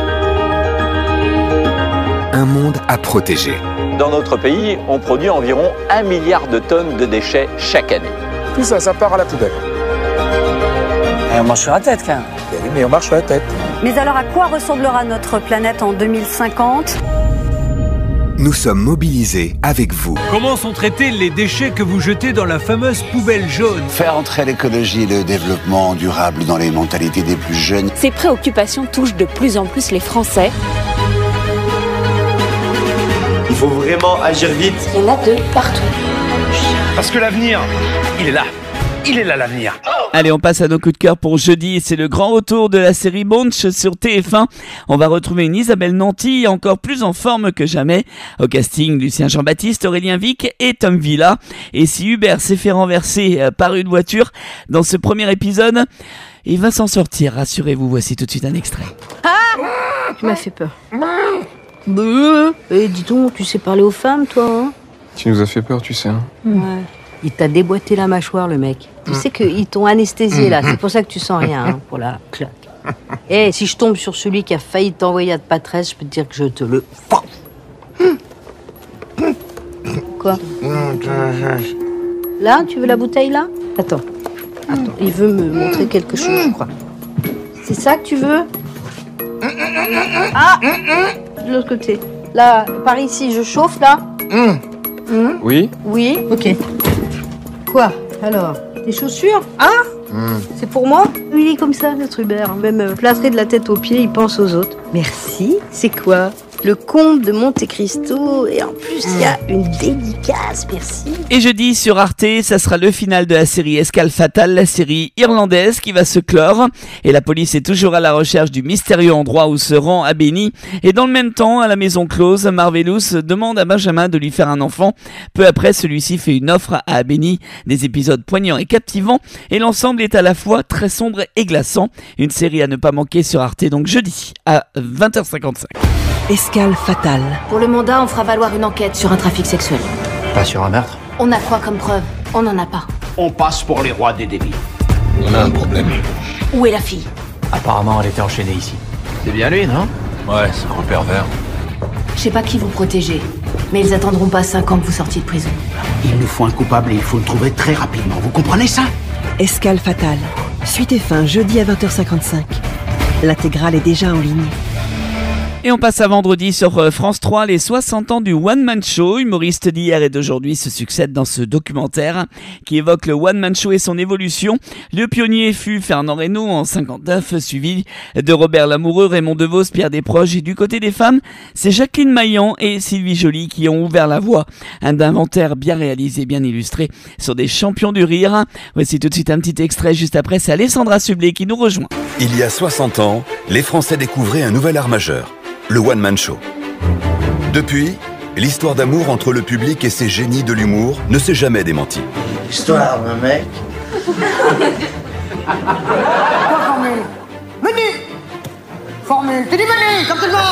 S25: Un monde à protéger.
S27: Dans notre pays, on produit environ un milliard de tonnes de déchets chaque année.
S28: Tout ça, ça part à la poubelle.
S26: Et on marche sur la tête quand même.
S28: Oui, mais on marche sur la tête.
S29: Mais alors à quoi ressemblera notre planète en deux mille cinquante ?
S25: Nous sommes mobilisés avec vous.
S30: Comment sont traités les déchets que vous jetez dans la fameuse poubelle jaune ?
S8: Faire entrer l'écologie et le développement durable dans les mentalités des plus jeunes.
S31: Ces préoccupations touchent de plus en plus les Français.
S32: Il faut vraiment agir vite.
S31: Il y en a de partout.
S32: Parce que l'avenir, il est là. Il est là l'avenir.
S5: Allez, on passe à nos coups de cœur pour jeudi. C'est le grand retour de la série Bunch sur T F un. On va retrouver une Isabelle Nanty encore plus en forme que jamais. Au casting, Lucien Jean-Baptiste, Aurélien Vic et Tom Villa. Et si Hubert s'est fait renverser par une voiture dans ce premier épisode, il va s'en sortir, rassurez-vous. Voici tout de suite un extrait.
S29: Ah, tu m'as fait peur. Bah, et dis donc, tu sais parler aux femmes, toi, hein ?
S16: Tu nous as fait peur, tu sais. Hein.
S29: Ouais. Il t'a déboîté la mâchoire, le mec. Tu sais qu'ils t'ont anesthésié, là. C'est pour ça que tu sens rien, hein, pour la claque. Eh, si je tombe sur celui qui a failli t'envoyer à de patresse, je peux te dire que je te le... Quoi ? Là, tu veux la bouteille, là ? Attends. Attends, il veut me montrer quelque chose, je crois. C'est ça que tu veux ? Ah ! De l'autre côté. Là, par ici, je chauffe, là.
S28: Mmh. Oui.
S29: Oui. Ok. Quoi alors? Tes chaussures? Hein? Mmh. C'est pour moi? Il est comme ça, notre Hubert. Même euh, plâtré de la tête aux pieds, il pense aux autres. Merci. C'est quoi? Le comte de Monte Cristo. Et en plus, il y a une dédicace. Merci.
S5: Et jeudi sur Arte, ça sera le final de la série Escale Fatale, la série irlandaise qui va se clore. Et la police est toujours à la recherche du mystérieux endroit où se rend Abeni. Et dans le même temps, à la maison close, Marvelous demande à Benjamin de lui faire un enfant. Peu après, celui-ci fait une offre à Abeni. Des épisodes poignants et captivants. Et l'ensemble est à la fois très sombre et glaçant. Une série à ne pas manquer sur Arte, donc jeudi à vingt heures cinquante-cinq.
S1: Escale Fatale.
S31: Pour le mandat, on fera valoir une enquête sur un trafic sexuel.
S23: Pas sur un meurtre?
S31: On a quoi comme preuve? On n'en a pas.
S24: On passe pour les rois des délits.
S23: On a un problème.
S31: Où est la fille?
S23: Apparemment, elle était enchaînée ici. C'est bien lui, non?
S21: Ouais, c'est un gros pervers.
S31: Je sais pas qui vous protégez, mais ils attendront pas cinq ans que vous sortiez de prison.
S24: Il nous faut un coupable et il faut le trouver très rapidement. Vous comprenez ça?
S1: Escale Fatale. Suite et fin, jeudi à vingt heures cinquante-cinq. L'intégrale est déjà en ligne.
S5: Et on passe à vendredi sur France trois, les soixante ans du One Man Show. Humoristes d'hier et d'aujourd'hui se succèdent dans ce documentaire qui évoque le One Man Show et son évolution. Le pionnier fut Fernand Reynaud en cinquante-neuf, suivi de Robert Lamoureux, Raymond Devos, Pierre Desproges. Et du côté des femmes, c'est Jacqueline Maillan et Sylvie Joly qui ont ouvert la voie. Un inventaire bien réalisé, bien illustré sur des champions du rire. Voici tout de suite un petit extrait juste après, c'est Alessandra Sublet qui nous rejoint.
S25: Il y a soixante ans, les Français découvraient un nouvel art majeur. Le One Man Show. Depuis, l'histoire d'amour entre le public et ces génies de l'humour ne s'est jamais démentie.
S2: Histoire d'un mec.
S22: Quoi, formule? Menu! Formule, t'es du menu, comme tout le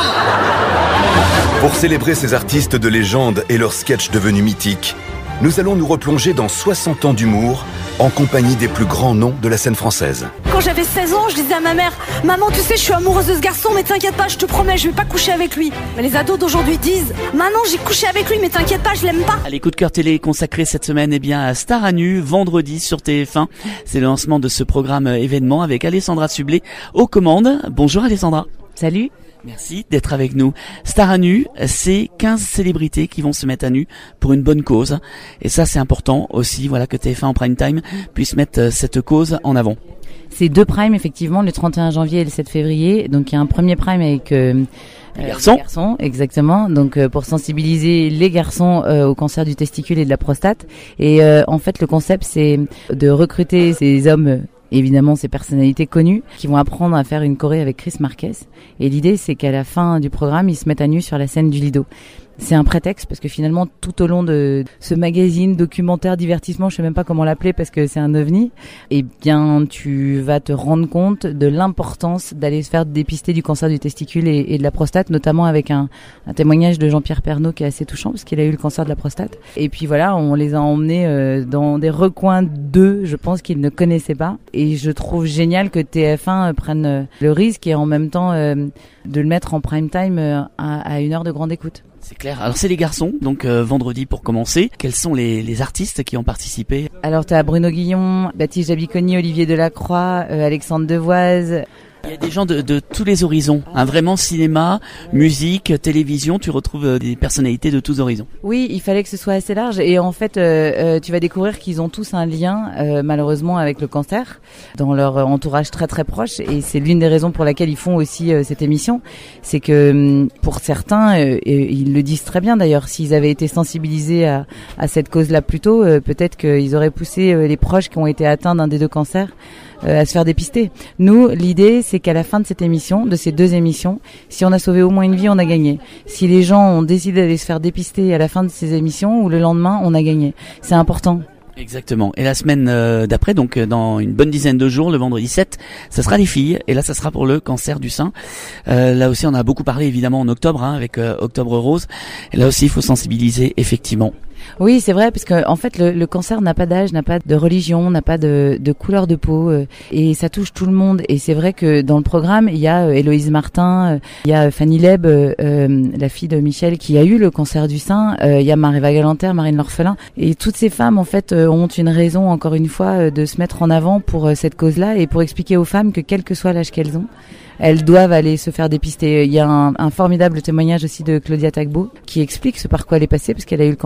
S22: monde!
S25: Pour célébrer ces artistes de légende et leurs sketchs devenus mythiques, nous allons nous replonger dans soixante ans d'humour en compagnie des plus grands noms de la scène française.
S3: Quand j'avais seize ans, je disais à ma mère « Maman, tu sais, je suis amoureuse de ce garçon, mais t'inquiète pas, je te promets, je vais pas coucher avec lui. » Mais les ados d'aujourd'hui disent « Maman, j'ai couché avec lui, mais t'inquiète pas, je l'aime pas. »
S5: Allez, coup de cœur télé consacré cette semaine eh bien, à Star à nu, vendredi sur T F un. C'est le lancement de ce programme événement avec Alessandra Sublet aux commandes. Bonjour Alessandra.
S7: Salut.
S5: Merci d'être avec nous. Star à nu, c'est quinze célébrités qui vont se mettre à nu pour une bonne cause. Et ça, c'est important aussi, voilà, que T F un en prime time puisse mettre cette cause en avant.
S7: C'est deux primes, effectivement, le trente et un janvier et le sept février. Donc, il y a un premier prime avec euh,
S5: les garçons.
S7: Les garçons, exactement. Donc, euh, pour sensibiliser les garçons euh, au cancer du testicule et de la prostate. Et euh, en fait, le concept, c'est de recruter ces hommes... Euh, évidemment ces personnalités connues qui vont apprendre à faire une choré avec Chris Marquez. Et l'idée, c'est qu'à la fin du programme, ils se mettent à nu sur la scène du Lido. C'est un prétexte parce que finalement, tout au long de ce magazine, documentaire, divertissement, je sais même pas comment l'appeler parce que c'est un ovni, eh bien, tu vas te rendre compte de l'importance d'aller se faire dépister du cancer du testicule et, et de la prostate, notamment avec un, un témoignage de Jean-Pierre Pernaut qui est assez touchant parce qu'il a eu le cancer de la prostate. Et puis voilà, on les a emmenés euh, dans des recoins d'eux, je pense qu'ils ne connaissaient pas. Et je trouve génial que T F un euh, prenne euh, le risque et en même temps euh, de le mettre en prime time euh, à, à une heure de grande écoute.
S5: C'est clair. Alors c'est les garçons, donc euh, vendredi pour commencer. Quels sont les, les artistes qui ont participé?
S7: Alors tu as Bruno Guillon, Baptiste Jabiconi, Olivier Delacroix, euh, Alexandre Devoise.
S5: Il y a des gens de, de tous les horizons, hein, vraiment cinéma, musique, télévision, tu retrouves des personnalités de tous horizons.
S7: Oui, il fallait que ce soit assez large et en fait euh, euh, tu vas découvrir qu'ils ont tous un lien euh, malheureusement avec le cancer dans leur entourage très très proche et c'est l'une des raisons pour laquelle ils font aussi euh, cette émission, c'est que pour certains, euh, et ils le disent très bien d'ailleurs, s'ils avaient été sensibilisés à, à cette cause-là plus tôt, euh, peut-être qu'ils auraient poussé euh, les proches qui ont été atteints d'un des deux cancers à se faire dépister. Nous, l'idée, c'est qu'à la fin de cette émission, de ces deux émissions, si on a sauvé au moins une vie, on a gagné. Si les gens ont décidé d'aller se faire dépister à la fin de ces émissions ou le lendemain, on a gagné. C'est important.
S5: Exactement. Et la semaine euh, d'après, donc euh, dans une bonne dizaine de jours, le vendredi sept, ça sera les filles. Et là, ça sera pour le cancer du sein. Euh, là aussi, on a beaucoup parlé évidemment en octobre, hein, avec euh, Octobre Rose. Et là aussi, il faut sensibiliser effectivement.
S7: Oui, c'est vrai, parce que en fait, le, le cancer n'a pas d'âge, n'a pas de religion, n'a pas de, de couleur de peau, euh, et ça touche tout le monde. Et c'est vrai que dans le programme, il y a euh, Héloïse Martin, euh, il y a Fanny Leb, euh, euh, la fille de Michel, qui a eu le cancer du sein. Euh, il y a Marie Galanter, Marine L'Orphelin, et toutes ces femmes, en fait, euh, ont une raison, encore une fois, euh, de se mettre en avant pour euh, cette cause-là et pour expliquer aux femmes que quel que soit l'âge qu'elles ont, elles doivent aller se faire dépister. Il y a un, un formidable témoignage aussi de Claudia Tagbo qui explique ce par quoi elle est passée parce qu'elle a eu le cancer du sein.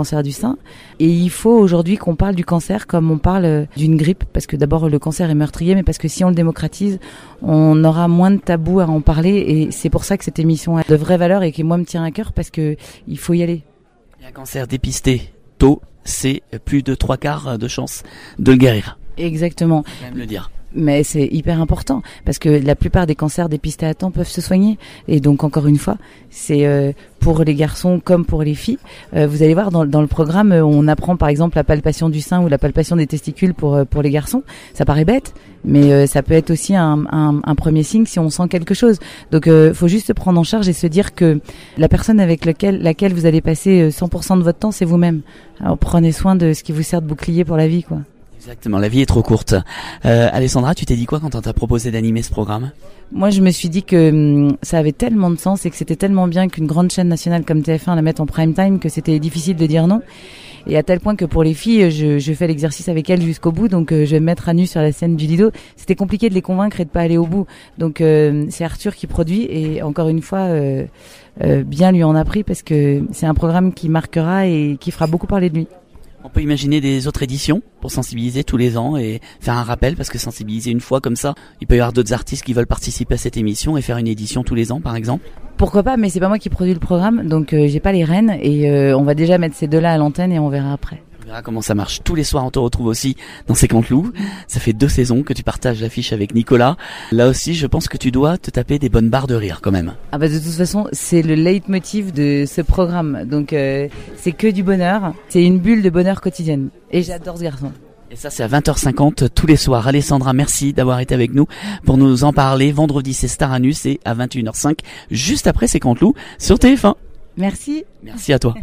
S6: sein. Et il faut aujourd'hui qu'on parle du cancer comme on parle d'une grippe, parce que d'abord le cancer est meurtrier, mais parce que si on le démocratise, on aura moins de tabous à en parler. Et c'est pour ça que cette émission a de vraies valeurs et qui moi me tient à cœur, parce que il faut y aller.
S5: Et un cancer dépisté tôt, c'est plus de trois quarts de chance de le guérir.
S6: Exactement.
S5: Faut quand même le dire.
S6: Mais c'est hyper important parce que la plupart des cancers dépistés à temps peuvent se soigner. Et donc encore une fois, c'est euh, pour les garçons comme pour les filles. Euh, vous allez voir dans, dans le programme, on apprend par exemple la palpation du sein ou la palpation des testicules pour pour les garçons. Ça paraît bête, mais euh, ça peut être aussi un, un, un premier signe si on sent quelque chose. Donc euh, faut juste se prendre en charge et se dire que la personne avec laquelle laquelle vous allez passer cent pour cent de votre temps, c'est vous-même. Alors prenez soin de ce qui vous sert de bouclier pour la vie, quoi.
S5: Exactement, la vie est trop courte. Euh, Alessandra, tu t'es dit quoi quand on t'a proposé d'animer ce programme ?
S6: Moi, je me suis dit que hum, ça avait tellement de sens et que c'était tellement bien qu'une grande chaîne nationale comme T F un la mette en prime time que c'était difficile de dire non. Et à tel point que pour les filles, je, je fais l'exercice avec elles jusqu'au bout. Donc, euh, je vais me mettre à nu sur la scène du Lido. C'était compliqué de les convaincre et de pas aller au bout. Donc, euh, c'est Arthur qui produit et encore une fois, euh, euh, bien lui en a pris parce que c'est un programme qui marquera et qui fera beaucoup parler de lui.
S5: On peut imaginer des autres éditions pour sensibiliser tous les ans et faire un rappel, parce que sensibiliser une fois comme ça, il peut y avoir d'autres artistes qui veulent participer à cette émission et faire une édition tous les ans par exemple.
S6: Pourquoi pas, mais c'est pas moi qui produis le programme, donc euh, j'ai pas les rênes et euh, on va déjà mettre ces deux-là à l'antenne et on verra après.
S5: On verra comment ça marche. Tous les soirs, on te retrouve aussi dans C'est Canteloup. Ça fait deux saisons que tu partages l'affiche avec Nicolas. Là aussi, je pense que tu dois te taper des bonnes barres de rire quand même.
S6: Ah bah de toute façon, c'est le leitmotiv de ce programme. Donc euh, c'est que du bonheur. C'est une bulle de bonheur quotidienne. Et j'adore ce garçon.
S5: Et ça, c'est à vingt heures cinquante tous les soirs. Alessandra, merci d'avoir été avec nous pour nous en parler. Vendredi, c'est Staranus et à vingt et une heures cinq, juste après C'est Canteloup sur T F un.
S6: Merci.
S5: Merci à toi.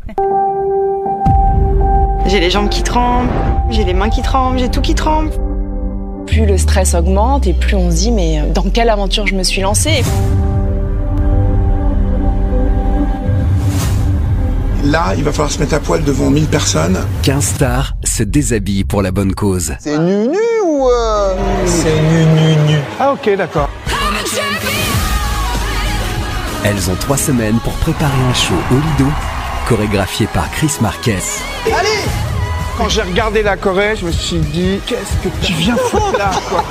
S9: J'ai les jambes qui tremblent, j'ai les mains qui tremblent, j'ai tout qui tremble.
S10: Plus le stress augmente et plus on se dit mais dans quelle aventure je me suis lancée ?
S11: Là, il va falloir se mettre à poil devant mille personnes.
S12: quinze stars se déshabillent pour la bonne cause.
S11: C'est nu nu ou euh... C'est nu nu nu. Ah ok, d'accord.
S12: Elles ont trois semaines pour préparer un show au Lido, chorégraphié par Chris Marquez.
S11: Allez! Quand j'ai regardé la Corée, je me suis dit, qu'est-ce que tu viens foutre là, quoi?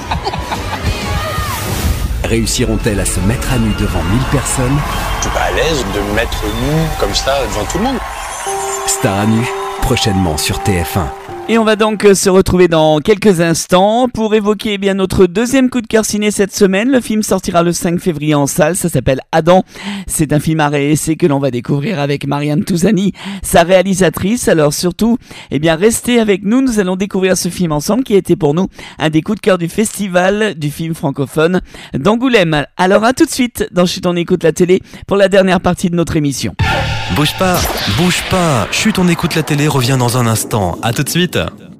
S12: Réussiront-elles à se mettre à nu devant mille personnes?
S23: Je suis pas à l'aise de me mettre nu comme ça devant tout le monde.
S12: Star à nu, prochainement sur T F un.
S5: Et on va donc se retrouver dans quelques instants pour évoquer eh bien notre deuxième coup de cœur ciné cette semaine. Le film sortira le cinq février en salle, ça s'appelle Adam. C'est un film à réessai que l'on va découvrir avec Mariam Touzani, sa réalisatrice. Alors surtout, eh bien restez avec nous, nous allons découvrir ce film ensemble qui a été pour nous un des coups de cœur du festival du film francophone d'Angoulême. Alors à tout de suite dans Chut on écoute la télé pour la dernière partie de notre émission.
S13: Bouge pas, bouge pas, Chut on écoute la télé revient dans un instant, à tout de suite.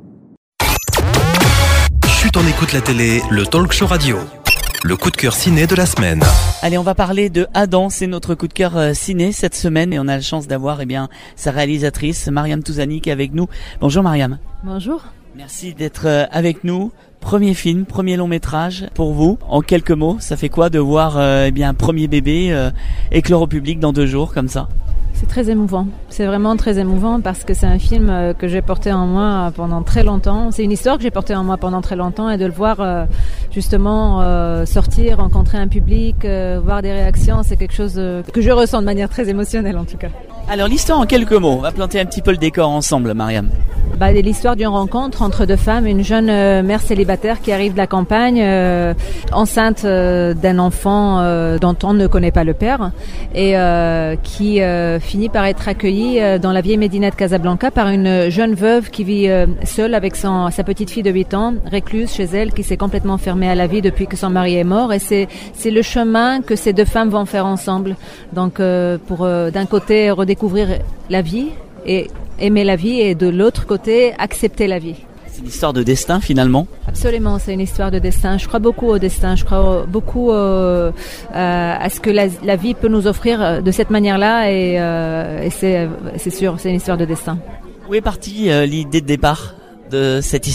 S13: Chut on écoute la télé, le talk show radio. Le coup de cœur ciné de la semaine.
S5: Allez, on va parler de Adam, c'est notre coup de cœur euh, ciné cette semaine et on a la chance d'avoir eh bien sa réalisatrice Mariam Touzani qui est avec nous. Bonjour Mariam.
S14: Bonjour.
S5: Merci d'être euh, avec nous. Premier film, premier long métrage pour vous. En quelques mots, ça fait quoi de voir euh, eh bien un premier bébé euh, éclore au public dans deux jours comme ça?
S14: C'est très émouvant. C'est vraiment très émouvant parce que c'est un film que j'ai porté en moi pendant très longtemps. C'est une histoire que j'ai portée en moi pendant très longtemps et de le voir euh, justement euh, sortir, rencontrer un public, euh, voir des réactions, c'est quelque chose euh, que je ressens de manière très émotionnelle en tout cas.
S5: Alors l'histoire en quelques mots, on va planter un petit peu le décor ensemble, Mariam.
S14: Bah, c'est l'histoire d'une rencontre entre deux femmes, une jeune euh, mère célibataire qui arrive de la campagne, euh, enceinte euh, d'un enfant euh, dont on ne connaît pas le père et euh, qui euh, finit par être accueillie euh, dans la vieille Médina de Casablanca par une jeune veuve qui vit euh, seule avec son, sa petite fille de huit ans, récluse chez elle, qui s'est complètement fermée à la vie depuis que son mari est mort et c'est, c'est le chemin que ces deux femmes vont faire ensemble. Donc euh, pour euh, d'un côté redécouvrir la vie et aimer la vie et de l'autre côté accepter la vie.
S5: C'est une histoire de destin finalement.
S14: Absolument, c'est une histoire de destin. Je crois beaucoup au destin, je crois beaucoup euh, à ce que la, la vie peut nous offrir de cette manière-là et, euh, et c'est, c'est sûr, c'est une histoire de destin.
S5: Où est partie euh, l'idée de départ de cette histoire ?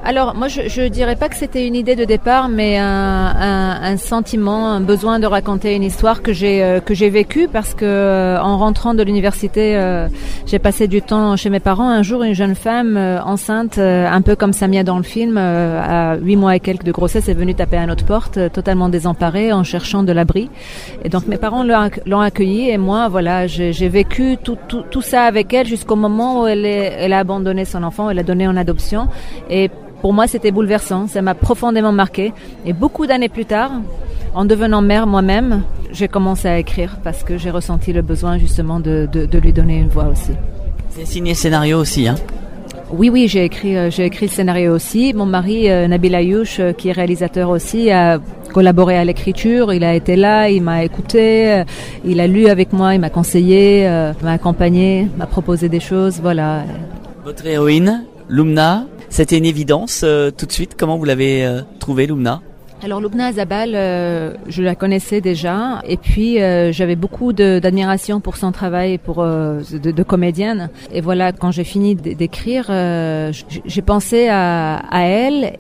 S14: Alors moi je, je dirais pas que c'était une idée de départ, mais un, un, un sentiment, un besoin de raconter une histoire que j'ai euh, que j'ai vécue parce que euh, en rentrant de l'université, euh, j'ai passé du temps chez mes parents. Un jour, une jeune femme euh, enceinte, euh, un peu comme Samia dans le film, euh, à huit mois et quelques de grossesse, est venue taper à notre porte, euh, totalement désemparée, en cherchant de l'abri. Et donc mes parents l'ont, l'ont accueillie et moi, voilà, j'ai, j'ai vécu tout, tout tout ça avec elle jusqu'au moment où elle est, elle a abandonné son enfant, elle l'a donné en adoption et pour moi, c'était bouleversant, ça m'a profondément marqué. Et beaucoup d'années plus tard, en devenant mère moi-même, j'ai commencé à écrire parce que j'ai ressenti le besoin justement de, de, de lui donner une voix aussi.
S5: C'est signé scénario aussi, hein?
S14: Oui, oui, j'ai écrit, euh, j'ai écrit le scénario aussi. Mon mari, euh, Nabil Ayouch, euh, qui est réalisateur aussi, a collaboré à l'écriture. Il a été là, il m'a écouté, euh, il a lu avec moi, il m'a conseillé, euh, m'a accompagné, m'a proposé des choses, voilà.
S5: Votre héroïne, Lumna, c'était une évidence euh, tout de suite. Comment vous l'avez euh, trouvée, Lumna ?
S14: Alors Lubna Zabal, euh, je la connaissais déjà et puis euh, j'avais beaucoup de, d'admiration pour son travail pour euh, de, de comédienne. Et voilà, quand j'ai fini d'écrire, euh, j'ai pensé à, à elle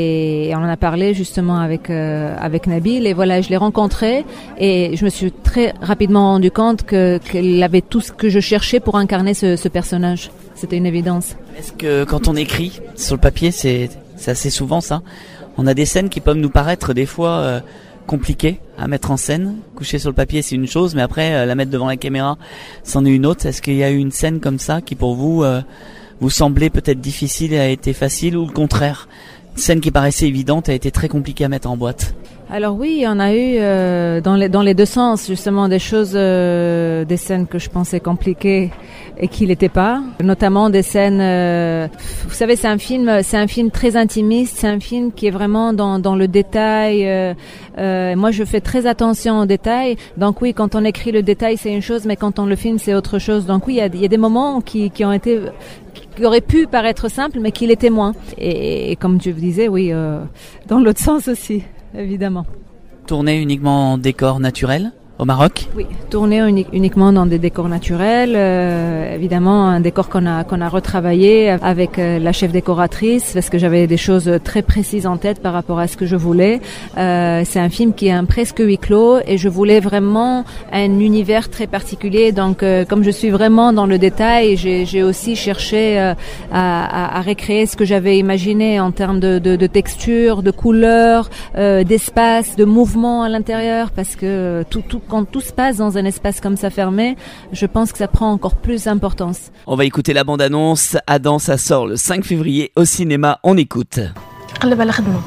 S14: et on en a parlé justement avec euh, avec Nabil. Et voilà, je l'ai rencontrée et je me suis très rapidement rendu compte que qu'elle avait tout ce que je cherchais pour incarner ce, ce personnage. C'était une évidence.
S5: Est-ce que quand on écrit sur le papier, c'est, c'est assez souvent ça ? On a des scènes qui peuvent nous paraître des fois euh, compliquées à mettre en scène. Coucher sur le papier, c'est une chose, mais après, euh, la mettre devant la caméra, c'en est une autre. Est-ce qu'il y a eu une scène comme ça qui, pour vous, euh, vous semblait peut-être difficile et a été facile, ou le contraire ? Une scène qui paraissait évidente a été très compliquée à mettre en boîte.
S14: Alors oui, on a eu euh, dans les dans les deux sens justement des choses, euh, des scènes que je pensais compliquées et qui l'étaient pas. Notamment des scènes. Euh, vous savez, c'est un film, c'est un film très intimiste. C'est un film qui est vraiment dans dans le détail. Euh, euh, moi, je fais très attention aux détails. Donc oui, quand on écrit le détail, c'est une chose, mais quand on le filme, c'est autre chose. Donc oui, il y a, il y a des moments qui qui ont été qui auraient pu paraître simples, mais qui l'étaient moins. Et, et comme je vous disais, oui, euh, dans l'autre sens aussi. Évidemment.
S5: Tourner uniquement en décor naturel au Maroc ?
S14: Oui, tourner uni- uniquement dans des décors naturels. Euh, évidemment, un décor qu'on a qu'on a retravaillé avec euh, la chef décoratrice parce que j'avais des choses très précises en tête par rapport à ce que je voulais. Euh, c'est un film qui est un presque huis clos et je voulais vraiment un univers très particulier. Donc, euh, comme je suis vraiment dans le détail, j'ai, j'ai aussi cherché euh, à, à, à recréer ce que j'avais imaginé en termes de, de, de texture, de couleur, euh, d'espace, de mouvement à l'intérieur, parce que tout tout quand tout se passe dans un espace comme ça fermé, je pense que ça prend encore plus d'importance.
S5: On va écouter la bande-annonce. Adam, ça sort le cinq février au cinéma. On écoute.
S4: قلب على خدمة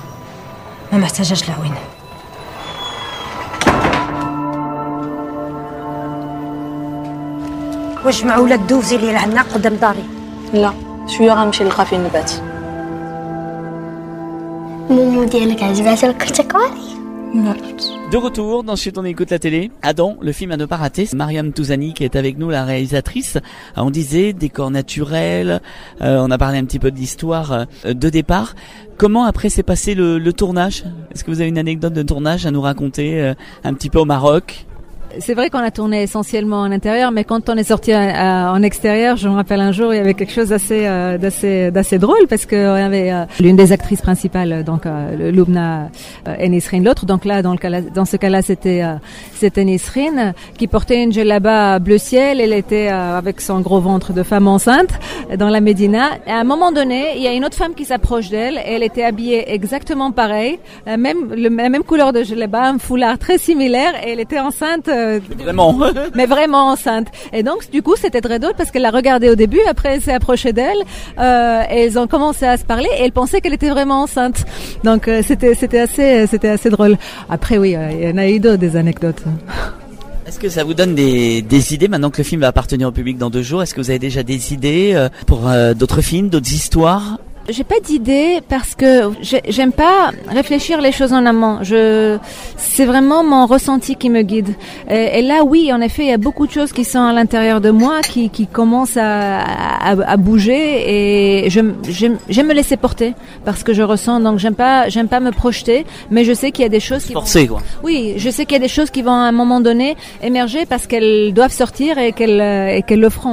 S4: ما محتاجاش العوين.
S29: واش معولة دوزي لي لعنا قدام داري؟
S10: لا شويه غنمشي للكافي النباتي.
S4: مومو ديالك عجباتها الكرتكاري؟
S10: لا.
S5: De retour dans Chut on écoute la télé. Adam, le film à ne pas rater. C'est Mariam Touzani qui est avec nous, la réalisatrice. Alors, on disait décor naturel. Euh, on a parlé un petit peu de l'histoire euh, de départ. Comment après s'est passé le, le tournage ? Est-ce que vous avez une anecdote de tournage à nous raconter euh, un petit peu au Maroc ?
S14: C'est vrai qu'on a tourné essentiellement en intérieur, mais quand on est sorti à, à, en extérieur, je me rappelle un jour, il y avait quelque chose d'assez, euh, d'assez, d'assez drôle parce que on avait euh, l'une des actrices principales, donc euh, Lubna euh, et Nisrine l'autre. Donc là, dans le cas, dans ce cas-là, c'était euh, c'était Nisrine qui portait une djellaba bleu ciel. Elle était euh, avec son gros ventre de femme enceinte dans la Médina. Et à un moment donné, il y a une autre femme qui s'approche d'elle. Et elle était habillée exactement pareil, la même le, la même couleur de djellaba, un foulard très similaire. Et elle était enceinte. Euh,
S5: Vraiment.
S14: Mais vraiment enceinte. Et donc, du coup, c'était très drôle parce qu'elle l'a regardée au début, après elle s'est approchée d'elle, euh, et ils ont commencé à se parler et elle pensait qu'elle était vraiment enceinte. Donc, euh, c'était, c'était assez, c'était assez drôle. Après, oui, euh, il y en a eu d'autres, des anecdotes.
S5: Est-ce que ça vous donne des, des idées maintenant que le film va appartenir au public dans deux jours ? Est-ce que vous avez déjà des idées euh, pour euh, d'autres films, d'autres histoires ?
S14: J'ai pas d'idée parce que j'aime pas réfléchir les choses en amont. Je, c'est vraiment mon ressenti qui me guide. Et, et là, oui, en effet, il y a beaucoup de choses qui sont à l'intérieur de moi, qui, qui commencent à, à, à bouger, et je, j'aime, j'aime me laisser porter parce que je ressens. Donc, j'aime pas, j'aime pas me projeter, mais je sais qu'il y a des choses qui
S5: forcé,
S14: vont,
S5: quoi.
S14: Oui, je sais qu'il y a des choses qui vont à un moment donné émerger parce qu'elles doivent sortir et qu'elles, et qu'elles le feront.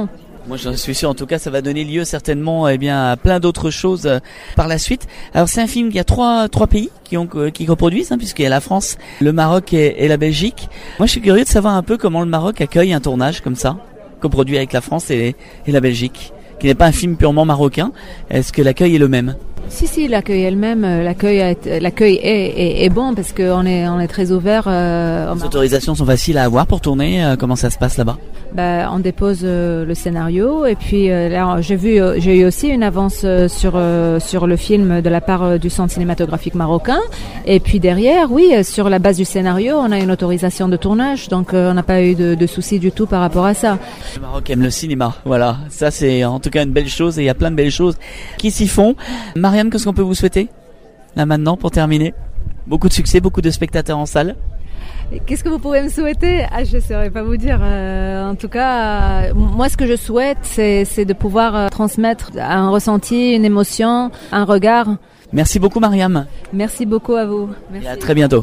S5: Moi, j'en suis sûr. En tout cas, ça va donner lieu certainement, eh bien, à plein d'autres choses euh, par la suite. Alors, c'est un film. Il y a trois trois pays qui ont euh, qui coproduisent, hein, puisqu'il y a la France, le Maroc et, et la Belgique. Moi, je suis curieux de savoir un peu comment le Maroc accueille un tournage comme ça, coproduit avec la France et, et la Belgique, qui n'est pas un film purement marocain. Est-ce que l'accueil est le même?
S14: Si, si, l'accueil elle-même, l'accueil, est, l'accueil est, est, est bon parce qu'on est, on est très ouvert. Euh,
S5: Les autorisations sont faciles à avoir pour tourner. Euh, comment ça se passe là-bas?
S14: Bah, on dépose euh, le scénario et puis euh, là, j'ai vu, euh, j'ai eu aussi une avance euh, sur euh, sur le film de la part euh, du Centre cinématographique marocain. Et puis derrière, oui, euh, sur la base du scénario, on a une autorisation de tournage, donc euh, on n'a pas eu de, de soucis du tout par rapport à ça.
S5: Le Maroc aime le cinéma, voilà. Ça, c'est en tout cas une belle chose et il y a plein de belles choses qui s'y font. Mariam, qu'est-ce qu'on peut vous souhaiter là maintenant pour terminer? Beaucoup de succès, beaucoup de spectateurs en salle.
S14: Qu'est-ce que vous pouvez me souhaiter? Ah, je ne saurais pas vous dire. Euh, en tout cas, euh, moi, ce que je souhaite, c'est, c'est de pouvoir euh, transmettre un ressenti, une émotion, un regard.
S5: Merci beaucoup, Mariam.
S14: Merci beaucoup à vous. Merci.
S5: Et à très bientôt.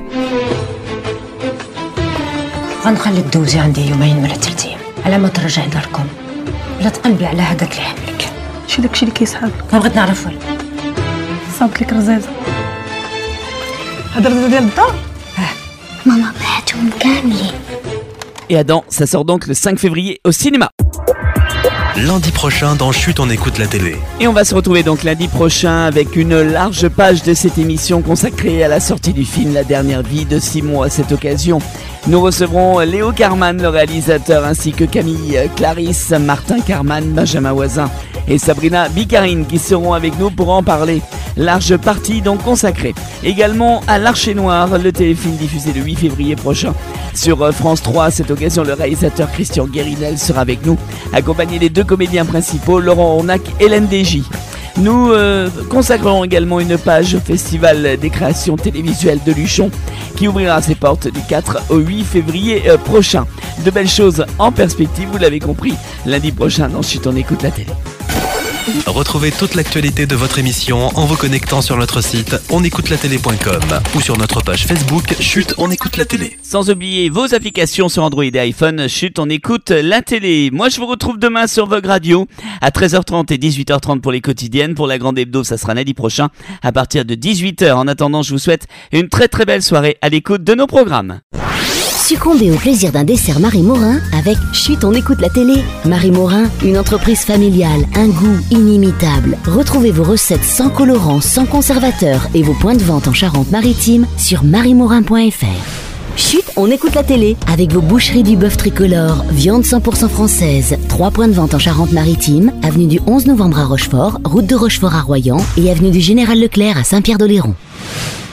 S4: غنخلي تدوزي عندي يومين ولا ثلاث ايام على ما ترجعي داركم ولا تقلبي على هذاك اللي حملك.
S22: شي داكشي اللي كيسحب؟
S4: ما بغيت نعرف والو.
S22: صابت لك رزازه. هذا الرزازه ديال الدار؟
S4: ماما بعتهم كاملين.
S5: Et Adam, ça sort donc le cinq février au cinéma.
S13: Lundi prochain dans Chut, on écoute la télé.
S5: Et on va se retrouver donc lundi prochain avec une large page de cette émission consacrée à la sortie du film La Dernière Vie de Simon. À cette occasion, nous recevrons Léo Carman, le réalisateur, ainsi que Camille Clarisse, Martin Carman, Benjamin Voisin et Sabrina Bicarine qui seront avec nous pour en parler. Large partie donc consacrée également à L'Archer Noir, le téléfilm diffusé le huit février prochain sur France trois. À cette occasion, le réalisateur Christian Guérinel sera avec nous, accompagné des deux comédiens principaux, Laurent Ornac et Hélène Desgy. Nous euh, consacrerons également une page au Festival des créations télévisuelles de Luchon qui ouvrira ses portes du quatre au huit février euh, prochain. De belles choses en perspective, vous l'avez compris, lundi prochain dans Chut, on écoute la télé.
S13: Retrouvez toute l'actualité de votre émission en vous connectant sur notre site on écoute la télé point com ou sur notre page Facebook Chut, on écoute la télé.
S5: Sans oublier vos applications sur Android et iPhone, Chut, on écoute la télé. Moi, je vous retrouve demain sur Vogue Radio à treize heures trente et dix-huit heures trente pour les quotidiennes. Pour la grande hebdo, ça sera lundi prochain à partir de dix-huit heures. En attendant, je vous souhaite une très très belle soirée à l'écoute de nos programmes.
S8: Succombez au plaisir d'un dessert Marie Morin avec Chut, on écoute la télé. Marie Morin, une entreprise familiale, un goût inimitable. Retrouvez vos recettes sans colorants, sans conservateurs et vos points de vente en Charente-Maritime sur marie morin point f r. Chut, on écoute la télé avec vos boucheries du bœuf tricolore, viande cent pour cent française. Trois points de vente en Charente-Maritime, avenue du onze novembre à Rochefort, route de Rochefort à Royan et avenue du Général Leclerc à Saint-Pierre-d'Oléron.